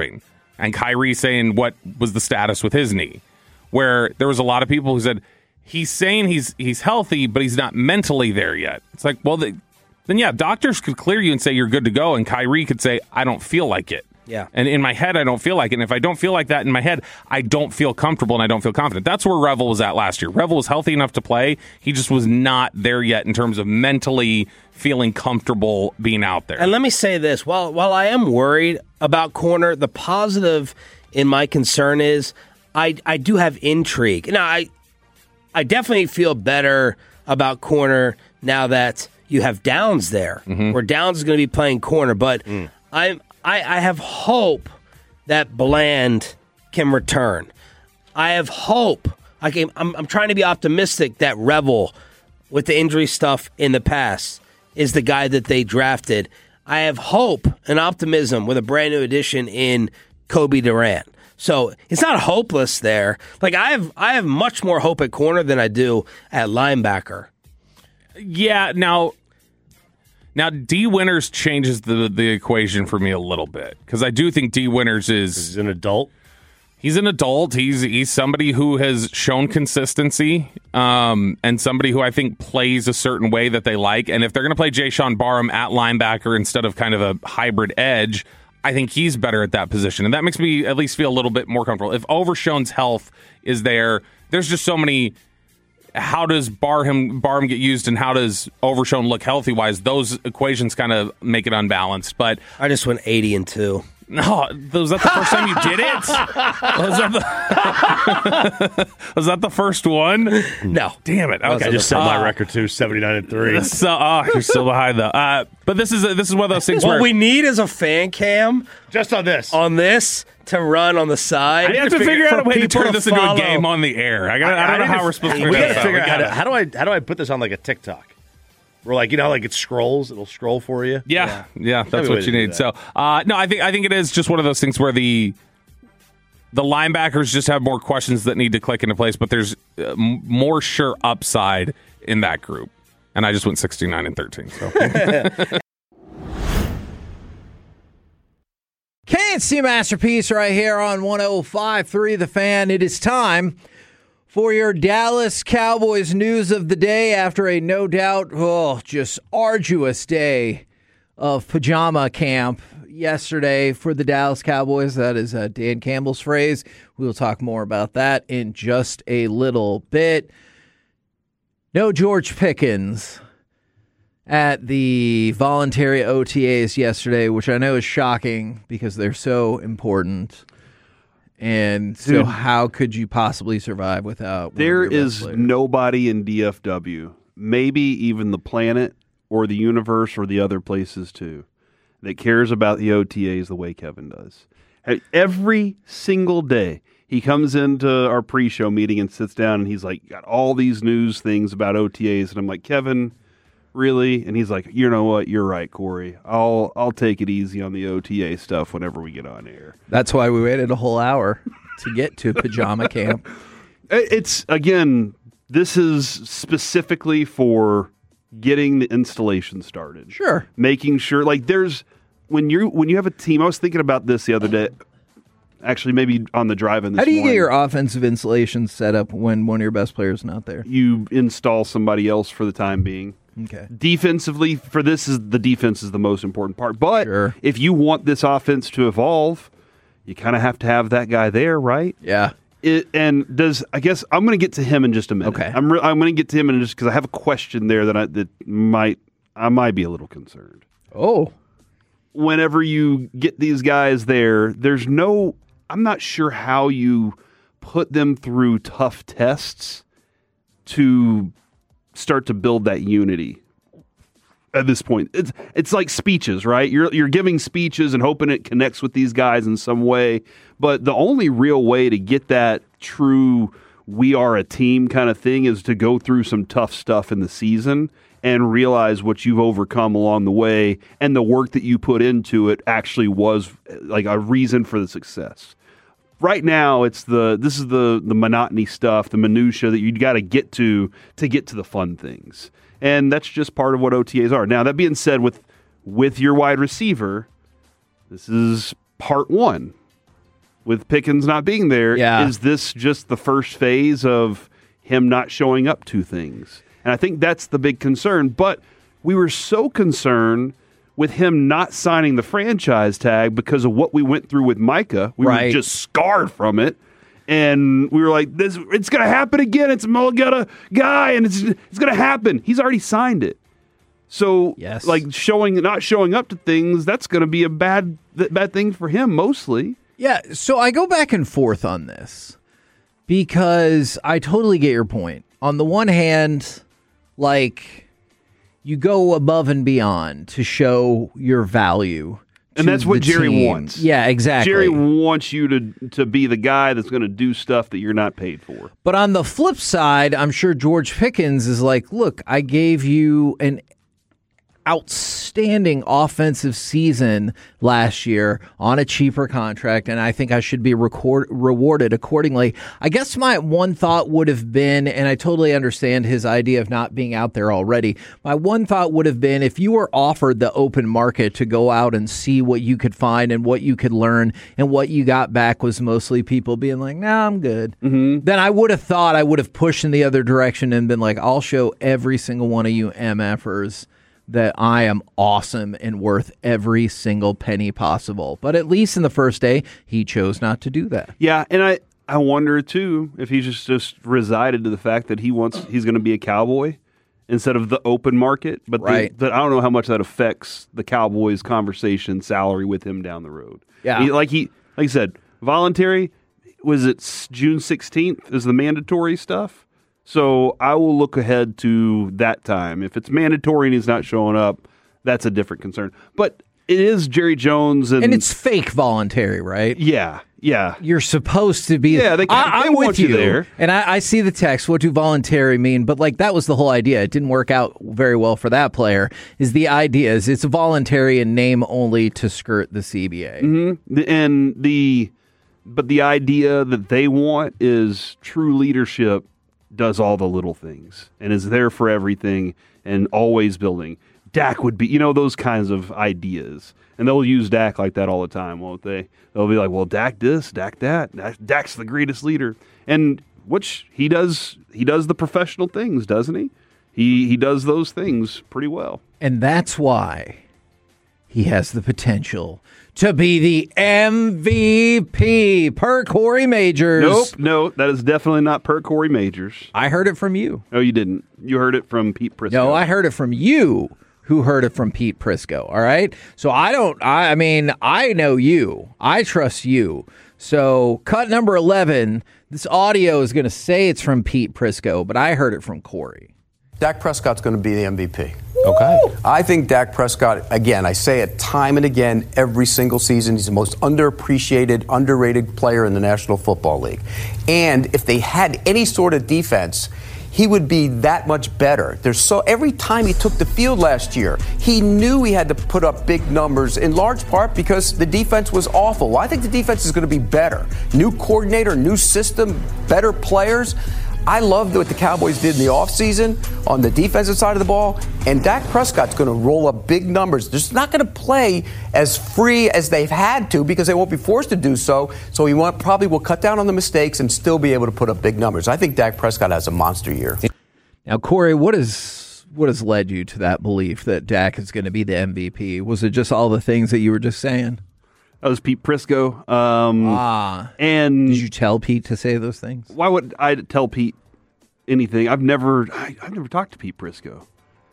and Kyrie saying what was the status with his knee, where there was a lot of people who said he's saying he's he's healthy, but he's not mentally there yet. It's like, well, the, then yeah, doctors could clear you and say you're good to go, and Kyrie could say, I don't feel like it. Yeah. And in my head, I don't feel like it. And if I don't feel like that in my head, I don't feel comfortable and I don't feel confident. That's where Revel was at last year. Revel was healthy enough to play. He just was not there yet in terms of mentally feeling comfortable being out there. And let me say this. While, while I am worried about corner, the positive in my concern is I, I do have intrigue. Now, I, I definitely feel better about corner now that you have Downs there, mm-hmm. where Downs is going to be playing corner. But mm. I'm... I, I have hope that Bland can return. I have hope. I can, I'm, I'm trying to be optimistic that Revel, with the injury stuff in the past, is the guy that they drafted. I have hope and optimism with a brand new addition in Kobe Durant. So it's not hopeless there. Like I have, I have much more hope at corner than I do at linebacker. Yeah. Now. Now, D. Winters changes the, the equation for me a little bit because I do think D. Winters is he's an adult. He's an adult. He's he's somebody who has shown consistency um, and somebody who I think plays a certain way that they like. And if they're going to play Jayshon Barham at linebacker instead of kind of a hybrid edge, I think he's better at that position. And that makes me at least feel a little bit more comfortable. If Overshown's health is there, there's just so many... How does Barham Barham get used, and how does Overshown look healthy wise? Those equations kind of make it unbalanced. But I just went eighty and two. No, was that the first time you did it? Was that the, was that the first one? No, damn it. Okay, I just set my uh, record too, seventy-nine and three. So, oh, you're still behind though. Uh, but this is a, this is one of those things what where we need is a fan cam just on this on this. To run on the side. I have to figure out a way to turn this into a game on the air. I, gotta, I, I don't I know how we're supposed to we figure gotta that figure out. out how, to, how do I how do I put this on like a TikTok? Where like you know how, like it scrolls, it'll scroll for you. Yeah, yeah, yeah that's what you need. So uh, no, I think I think it is just one of those things where the the linebackers just have more questions that need to click into place, but there's uh, more sure upside in that group. And I just went sixty-nine and thirteen. So. K and C Masterpiece right here on one oh five point three The Fan. It is time for your Dallas Cowboys news of the day after a no doubt, oh, just arduous day of pajama camp yesterday for the Dallas Cowboys. That is uh, Dan Campbell's phrase. We'll talk more about that in just a little bit. No George Pickens at the voluntary O T As yesterday, which I know is shocking because they're so important. And so Dude, how could you possibly survive without There is nobody in D F W, maybe even the planet or the universe or the other places too, that cares about the O T As the way Kevin does. Every single day, he comes into our pre-show meeting and sits down and he's like, got all these news things about O T As. And I'm like, Kevin... Really? And he's like, you know what? You're right, Corey. I'll I'll take it easy on the O T A stuff whenever we get on air. That's why we waited a whole hour to get to pajama camp. It's, again, this is specifically for getting the installation started. Sure. Making sure, like, there's, when you when you have a team, I was thinking about this the other day, actually maybe on the drive-in this How do you morning. get your offensive installation set up when one of your best players is not there? You install somebody else for the time being. Okay. Defensively, for this is the defense is the most important part. But sure. if you want this offense to evolve, you kind of have to have that guy there, right? Yeah. It, and does I guess I'm going to get to him in just a minute. Okay. I'm re- I'm going to get to him in just because I have a question there that I that might I might be a little concerned. Oh. Whenever you get these guys there, there's no. I'm not sure how you put them through tough tests to start to build that unity at this point. It's it's like speeches, right? You're you're giving speeches and hoping it connects with these guys in some way. But the only real way to get that true we are a team kind of thing is to go through some tough stuff in the season and realize what you've overcome along the way and the work that you put into it actually was like a reason for the success. Right now, it's the this is the the monotony stuff, the minutia that you got to get to to get to the fun things, and that's just part of what O T As are. Now, that being said, with with your wide receiver, this is part one. with Pickens not being there. Yeah. Is this just the first phase of him not showing up to things? And I think that's the big concern. But we were so concerned with him not signing the franchise tag because of what we went through with Micah. We Right. were just scarred from it. And we were like, "This, it's going to happen again. It's a Mulligata guy, and it's it's going to happen." He's already signed it. So, Yes. like showing not showing up to things, that's going to be a bad bad thing for him mostly. Yeah, so I go back and forth on this because I totally get your point. On the one hand, like, you go above and beyond to show your value. And to that's what the Jerry team. wants. Yeah, exactly. Jerry wants you to to be the guy that's going to do stuff that you're not paid for. But on the flip side, I'm sure George Pickens is like, look, I gave you an outstanding offensive season last year on a cheaper contract, and I think I should be record- rewarded accordingly. I guess my one thought would have been, and I totally understand his idea of not being out there already, my one thought would have been if you were offered the open market to go out and see what you could find and what you could learn, and what you got back was mostly people being like, nah, I'm good, mm-hmm. then I would have thought I would have pushed in the other direction and been like, I'll show every single one of you MFers that I am awesome and worth every single penny possible. But at least in the first day, he chose not to do that. Yeah, and I, I wonder too if he's just, just resided to the fact that he wants he's going to be a Cowboy instead of the open market. But Right. the, the, I don't know how much that affects the Cowboys' conversation salary with him down the road. Yeah. He, like he like I said, voluntary. Was it June sixteenth? Is the mandatory stuff? So I will look ahead to that time. If it's mandatory and he's not showing up, that's a different concern. But it is Jerry Jones, and, And it's fake voluntary, right? yeah, yeah. You're supposed to be. Yeah, they- I, they I'm want with you you there. And I, I see the text. What do voluntary mean? But like that was the whole idea. It didn't work out very well for that player. Is the idea is it's voluntary and name only to skirt the C B A. Mm-hmm. And the but the idea that they want is true leadership does all the little things and is there for everything and always building. Dak would be, you know, those kinds of ideas. And they'll use Dak like that all the time, won't they? They'll be like, well, Dak this, Dak that. Dak's the greatest leader. And which he does, he does the professional things, doesn't he? He he does those things pretty well. And that's why he has the potential to be the M V P per Corey Majors. Nope, no, that is definitely not per Corey Majors. I heard it from you. No, you didn't. You heard it from Pete Prisco. No, I heard it from you who heard it from Pete Prisco. All right. So I don't, I, I mean, I know you. I trust you. So cut number eleven, this audio is going to say it's from Pete Prisco, but I heard it from Corey. Dak Prescott's going to be the M V P. Okay. I think Dak Prescott, again, I say it time and again every single season, he's the most underappreciated, underrated player in the National Football League. And if they had any sort of defense, he would be that much better. There's so every time he took the field last year, he knew he had to put up big numbers, in large part because the defense was awful. Well, I think the defense is going to be better. New coordinator, new system, better players. I loved what the Cowboys did in the offseason on the defensive side of the ball, and Dak Prescott's going to roll up big numbers. They're just not going to play as free as they've had to because they won't be forced to do so, so he won't, probably will cut down on the mistakes and still be able to put up big numbers. I think Dak Prescott has a monster year. Now, Corey, what is what has led you to that belief that Dak is going to be the M V P? Was it just all the things that you were just saying? That was Pete Prisco. Um, ah. And did you tell Pete to say those things? Why would I tell Pete anything? I've never, I, I've never talked to Pete Prisco.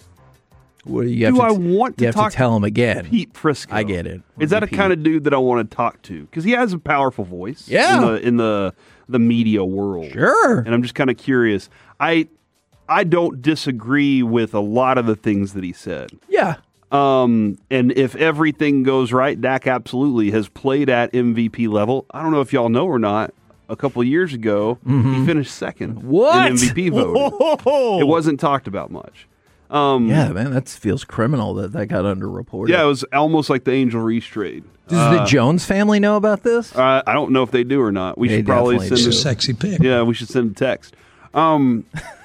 Well, you have Do to, I want to you have talk to tell him again? Pete Prisco. I get it. Is that a Pete. kind of dude that I want to talk to? Because he has a powerful voice. Yeah. In the in the, the media world. Sure. And I'm just kind of curious. I I don't disagree with a lot of the things that he said. Yeah. Um, and if everything goes right, Dak absolutely has played at M V P level. I don't know if y'all know or not. A couple of years ago, Mhm. he finished second What? in M V P voting. Whoa. It wasn't talked about much. Um, Yeah, man, that feels criminal that that got underreported. Yeah, it was almost like the Angel Reese trade. Does Uh, the Jones family know about this? Uh, I don't know if they do or not. We They should probably definitely send do. a Sexy pic. Yeah, we should send a text. Um,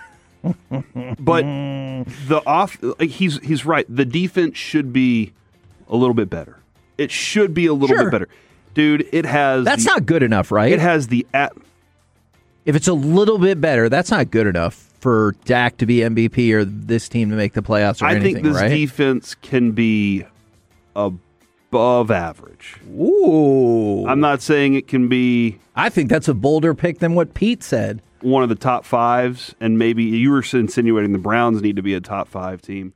but the off, like, he's he's right. The defense should be a little bit better. It should be a little Sure. bit better. Dude, it has. That's the, not good enough, right? It has the. At- if it's a little bit better, that's not good enough for Dak to be M V P or this team to make the playoffs or I anything, think this right? defense can be above average. Ooh. I'm not saying it can be. I think that's a bolder pick than what Pete said. One of the top fives, and maybe you were insinuating the Browns need to be a top five team.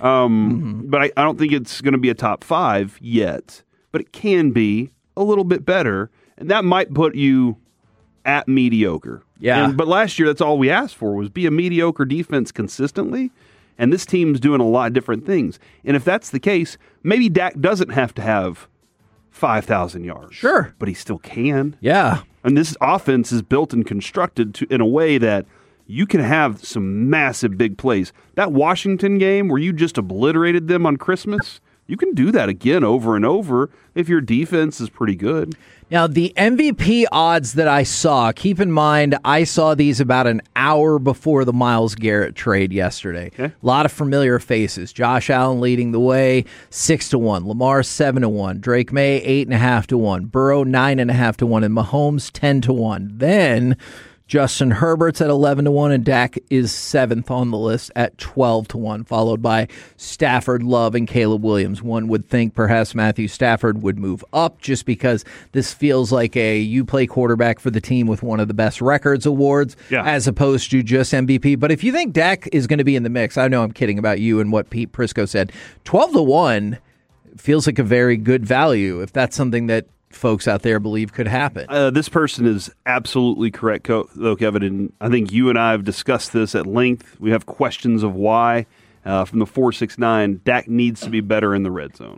Um, mm-hmm. But I, I don't think it's going to be a top five yet, but it can be a little bit better, and that might put you at mediocre. Yeah. And, but last year, that's all we asked for was be a mediocre defense consistently, and this team's doing a lot of different things. And if that's the case, maybe Dak doesn't have to have five thousand yards. Sure. But he still can. Yeah. And this offense is built and constructed to, in a way that you can have some massive big plays. That Washington game where you just obliterated them on Christmas, you can do that again over and over if your defense is pretty good. Now, the M V P odds that I saw, keep in mind, I saw these about an hour before the Myles Garrett trade yesterday. Okay. A lot of familiar faces. Josh Allen leading the way, six to one. Lamar, seven to one. Drake May, eight and a half to one. Burrow, nine and a half to one. And Mahomes, ten to one. Then Justin Herbert's at eleven to one, and Dak is seventh on the list at twelve to one, followed by Stafford, Love, and Caleb Williams. One would think perhaps Matthew Stafford would move up just because this feels like a you play quarterback for the team with one of the best records awards yeah. as opposed to just M V P. But if you think Dak is going to be in the mix, I know I'm kidding about you and what Pete Prisco said, twelve to one feels like a very good value if that's something that folks out there believe could happen. Uh, this person is absolutely correct, though, Kevin, and I think you and I have discussed this at length. We have questions of why. Uh, from the four six nine, Dak needs to be better in the red zone.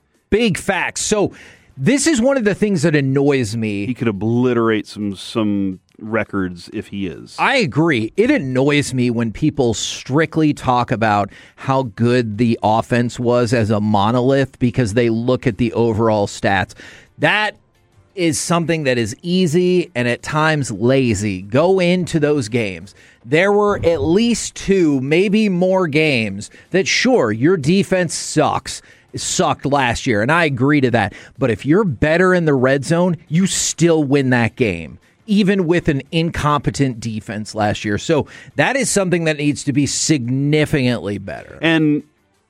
Big facts. So this is one of the things that annoys me. He could obliterate some some records if he is. I agree. It annoys me when people strictly talk about how good the offense was as a monolith because they look at the overall stats. That is something that is easy and at times lazy. Go into those games. There were at least two, maybe more games that, sure, your defense sucks. It sucked last year, and I agree to that. But if you're better in the red zone, you still win that game, even with an incompetent defense last year. So that is something that needs to be significantly better. And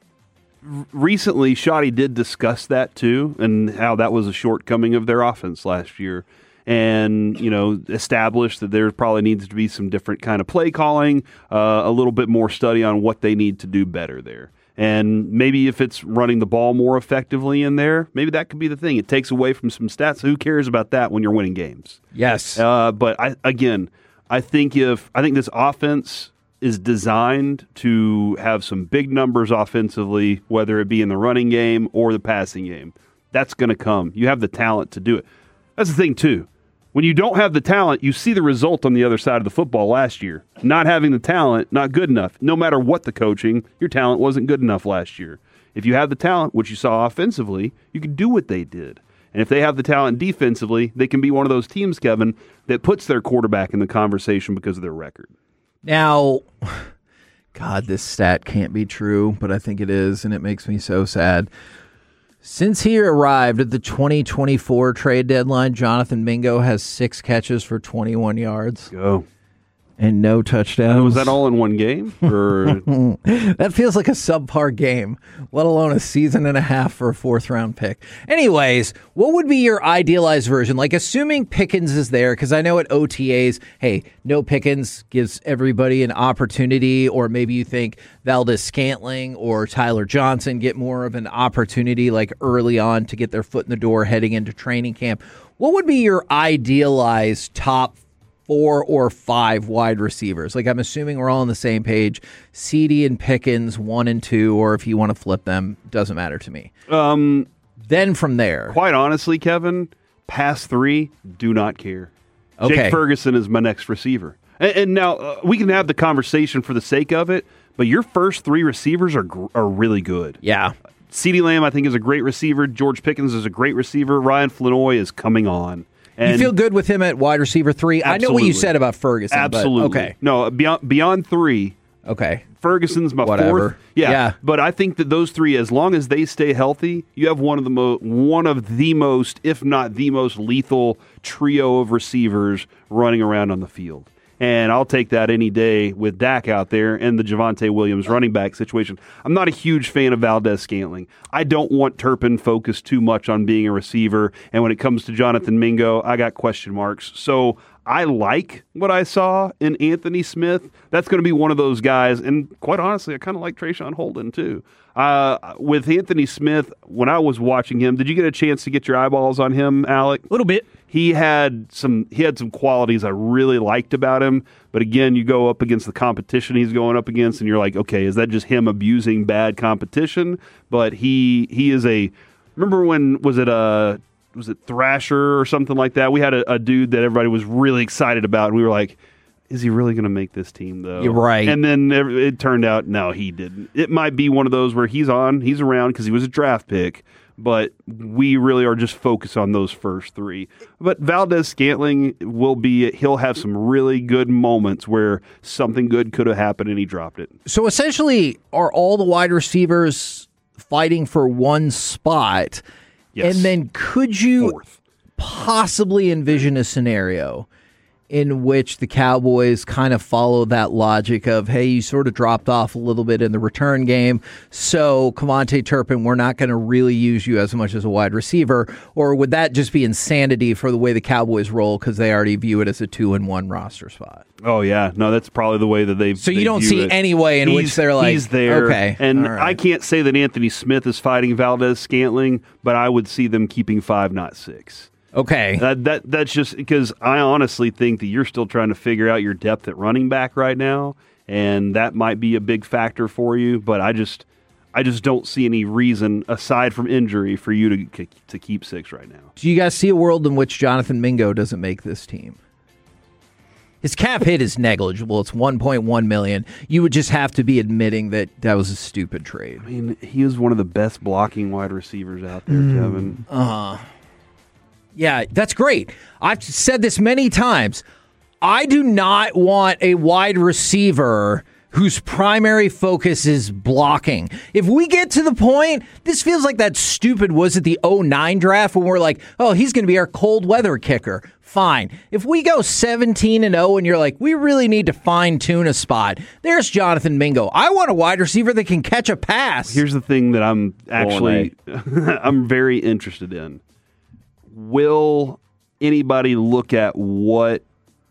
recently, Shoddy did discuss that too, and how that was a shortcoming of their offense last year, and you know, established that there probably needs to be some different kind of play calling, uh, a little bit more study on what they need to do better there. And maybe if it's running the ball more effectively in there, maybe that could be the thing. It takes away from some stats. Who cares about that when you're winning games? Yes. Uh, but I, again, I think if I think this offense is designed to have some big numbers offensively, whether it be in the running game or the passing game. That's going to come. You have the talent to do it. That's the thing, too. When you don't have the talent, you see the result on the other side of the football last year. Not having the talent, not good enough. No matter what the coaching, your talent wasn't good enough last year. If you have the talent, which you saw offensively, you can do what they did. And if they have the talent defensively, they can be one of those teams, Kevin, that puts their quarterback in the conversation because of their record. Now, God, this stat can't be true, but I think it is, and it makes me so sad. Since he arrived at the twenty twenty-four trade deadline, Jonathan Mingo has six catches for twenty-one yards. Go. And no touchdowns. Was that all in one game? Or? That feels like a subpar game, let alone a season and a half for a fourth round pick. Anyways, what would be your idealized version? Like, assuming Pickens is there, because I know at O T As, hey, no Pickens gives everybody an opportunity, or maybe you think Valdez Scantling or Tyler Johnson get more of an opportunity like early on to get their foot in the door heading into training camp. What would be your idealized top four or five wide receivers? Like, I'm assuming we're all on the same page. CeeDee and Pickens, one and two, or if you want to flip them, doesn't matter to me. Um, then from there. Quite honestly, Kevin, past three, do not care. Okay. Jake Ferguson is my next receiver. And, and now, uh, we can have the conversation for the sake of it, but your first three receivers are gr- are really good. Yeah. CeeDee Lamb, I think, is a great receiver. George Pickens is a great receiver. Ryan Flanoy is coming on. And you feel good with him at wide receiver three? Absolutely. I know what you said about Ferguson. Absolutely. But okay. No, beyond beyond three, Okay. Ferguson's my Whatever. fourth. Yeah. Yeah. But I think that those three, as long as they stay healthy, you have one of the mo- one of the most, if not the most lethal trio of receivers running around on the field. And I'll take that any day with Dak out there and the Javonte Williams running back situation. I'm not a huge fan of Valdez-Scantling. I don't want Turpin focused too much on being a receiver. And when it comes to Jonathan Mingo, I got question marks. So I like what I saw in Anthony Smith. That's going to be one of those guys. And quite honestly, I kind of like Trayshawn Holden too. Uh, with Anthony Smith, when I was watching him, did you get a chance to get your eyeballs on him, Alec? A little bit. He had some he had some qualities I really liked about him, but again, you go up against the competition he's going up against, and you're like, okay, is that just him abusing bad competition? But he he is a remember when was it a was it Thrasher or something like that? We had a, a dude that everybody was really excited about, and we were like, is he really going to make this team though? You're right. And then it turned out no, he didn't. It might be one of those where he's on, he's around because he was a draft pick. But we really are just focused on those first three. But Valdez-Scantling will be, he'll have some really good moments where something good could have happened and he dropped it. So essentially, are all the wide receivers fighting for one spot? Yes. And then could you Fourth. possibly envision a scenario in which the Cowboys kind of follow that logic of, hey, you sort of dropped off a little bit in the return game, so Kevontae Turpin, we're not going to really use you as much as a wide receiver? Or would that just be insanity for the way the Cowboys roll because they already view it as a two and one roster spot? Oh, yeah. No, that's probably the way that they So you they don't view see it. any way in he's, which they're like, he's there. okay, And all right. I can't say that Anthony Smith is fighting Valdez-Scantling, but I would see them keeping five, not six. Okay. That, that That's just because I honestly think that you're still trying to figure out your depth at running back right now, and that might be a big factor for you, but I just I just don't see any reason, aside from injury, for you to to keep six right now. Do you guys see a world in which Jonathan Mingo doesn't make this team? His cap hit is negligible. It's one point one million dollars. You would just have to be admitting that that was a stupid trade. I mean, he is one of the best blocking wide receivers out there, Mm. Kevin. Uh-huh. Yeah, that's great. I've said this many times. I do not want a wide receiver whose primary focus is blocking. If we get to the point, this feels like that stupid, was it the oh nine draft when we're like, oh, he's going to be our cold weather kicker. Fine. If we go seventeen and oh and you're like, we really need to fine tune a spot, there's Jonathan Mingo. I want a wide receiver that can catch a pass. Here's the thing that I'm actually I'm very interested in. Will anybody look at what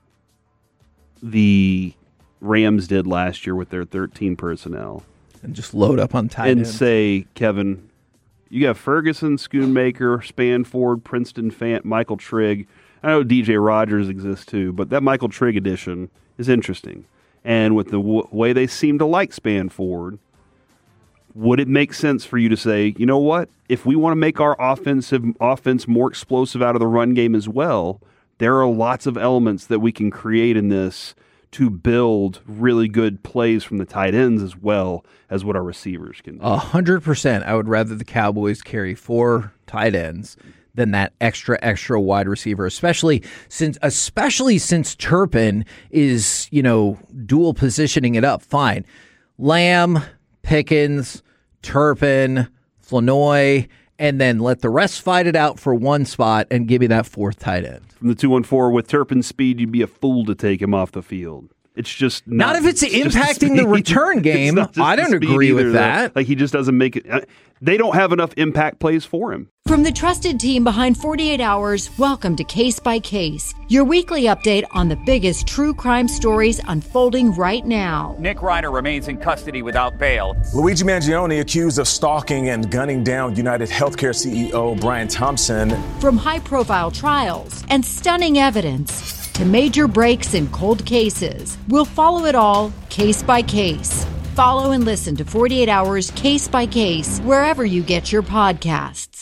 the Rams did last year with their thirteen personnel and just load up on tight and ends? say, Kevin, you got Ferguson, Schoonmaker, Spanford, Princeton Fant, Michael Trigg. I know D J Rogers exists too, but that Michael Trigg edition is interesting. And with the w- way they seem to like Spanford, would it make sense for you to say, you know what? If we want to make our offensive offense more explosive out of the run game as well, there are lots of elements that we can create in this to build really good plays from the tight ends as well as what our receivers can do. A hundred percent. I would rather the Cowboys carry four tight ends than that extra, extra wide receiver, especially since, especially since Turpin is, you know, dual positioning it up. Fine. Lamb, Pickens, Turpin, Flournoy, and then let the rest fight it out for one spot and give me that fourth tight end. From the two one four, with Turpin's speed, you'd be a fool to take him off the field. It's just not, Not if it's it's just impacting the return game. It's not just I the don't speed agree with either, that. Like, he just doesn't make it. They don't have enough impact plays for him. From the trusted team behind forty-eight hours, welcome to Case by Case, your weekly update on the biggest true crime stories unfolding right now. Nick Ryder remains in custody without bail. Luigi Mangione accused of stalking and gunning down United Healthcare C E O Brian Thompson. From high-profile trials and stunning evidence to major breaks in cold cases, we'll follow it all case by case. Follow and listen to forty-eight hours Case by Case wherever you get your podcasts.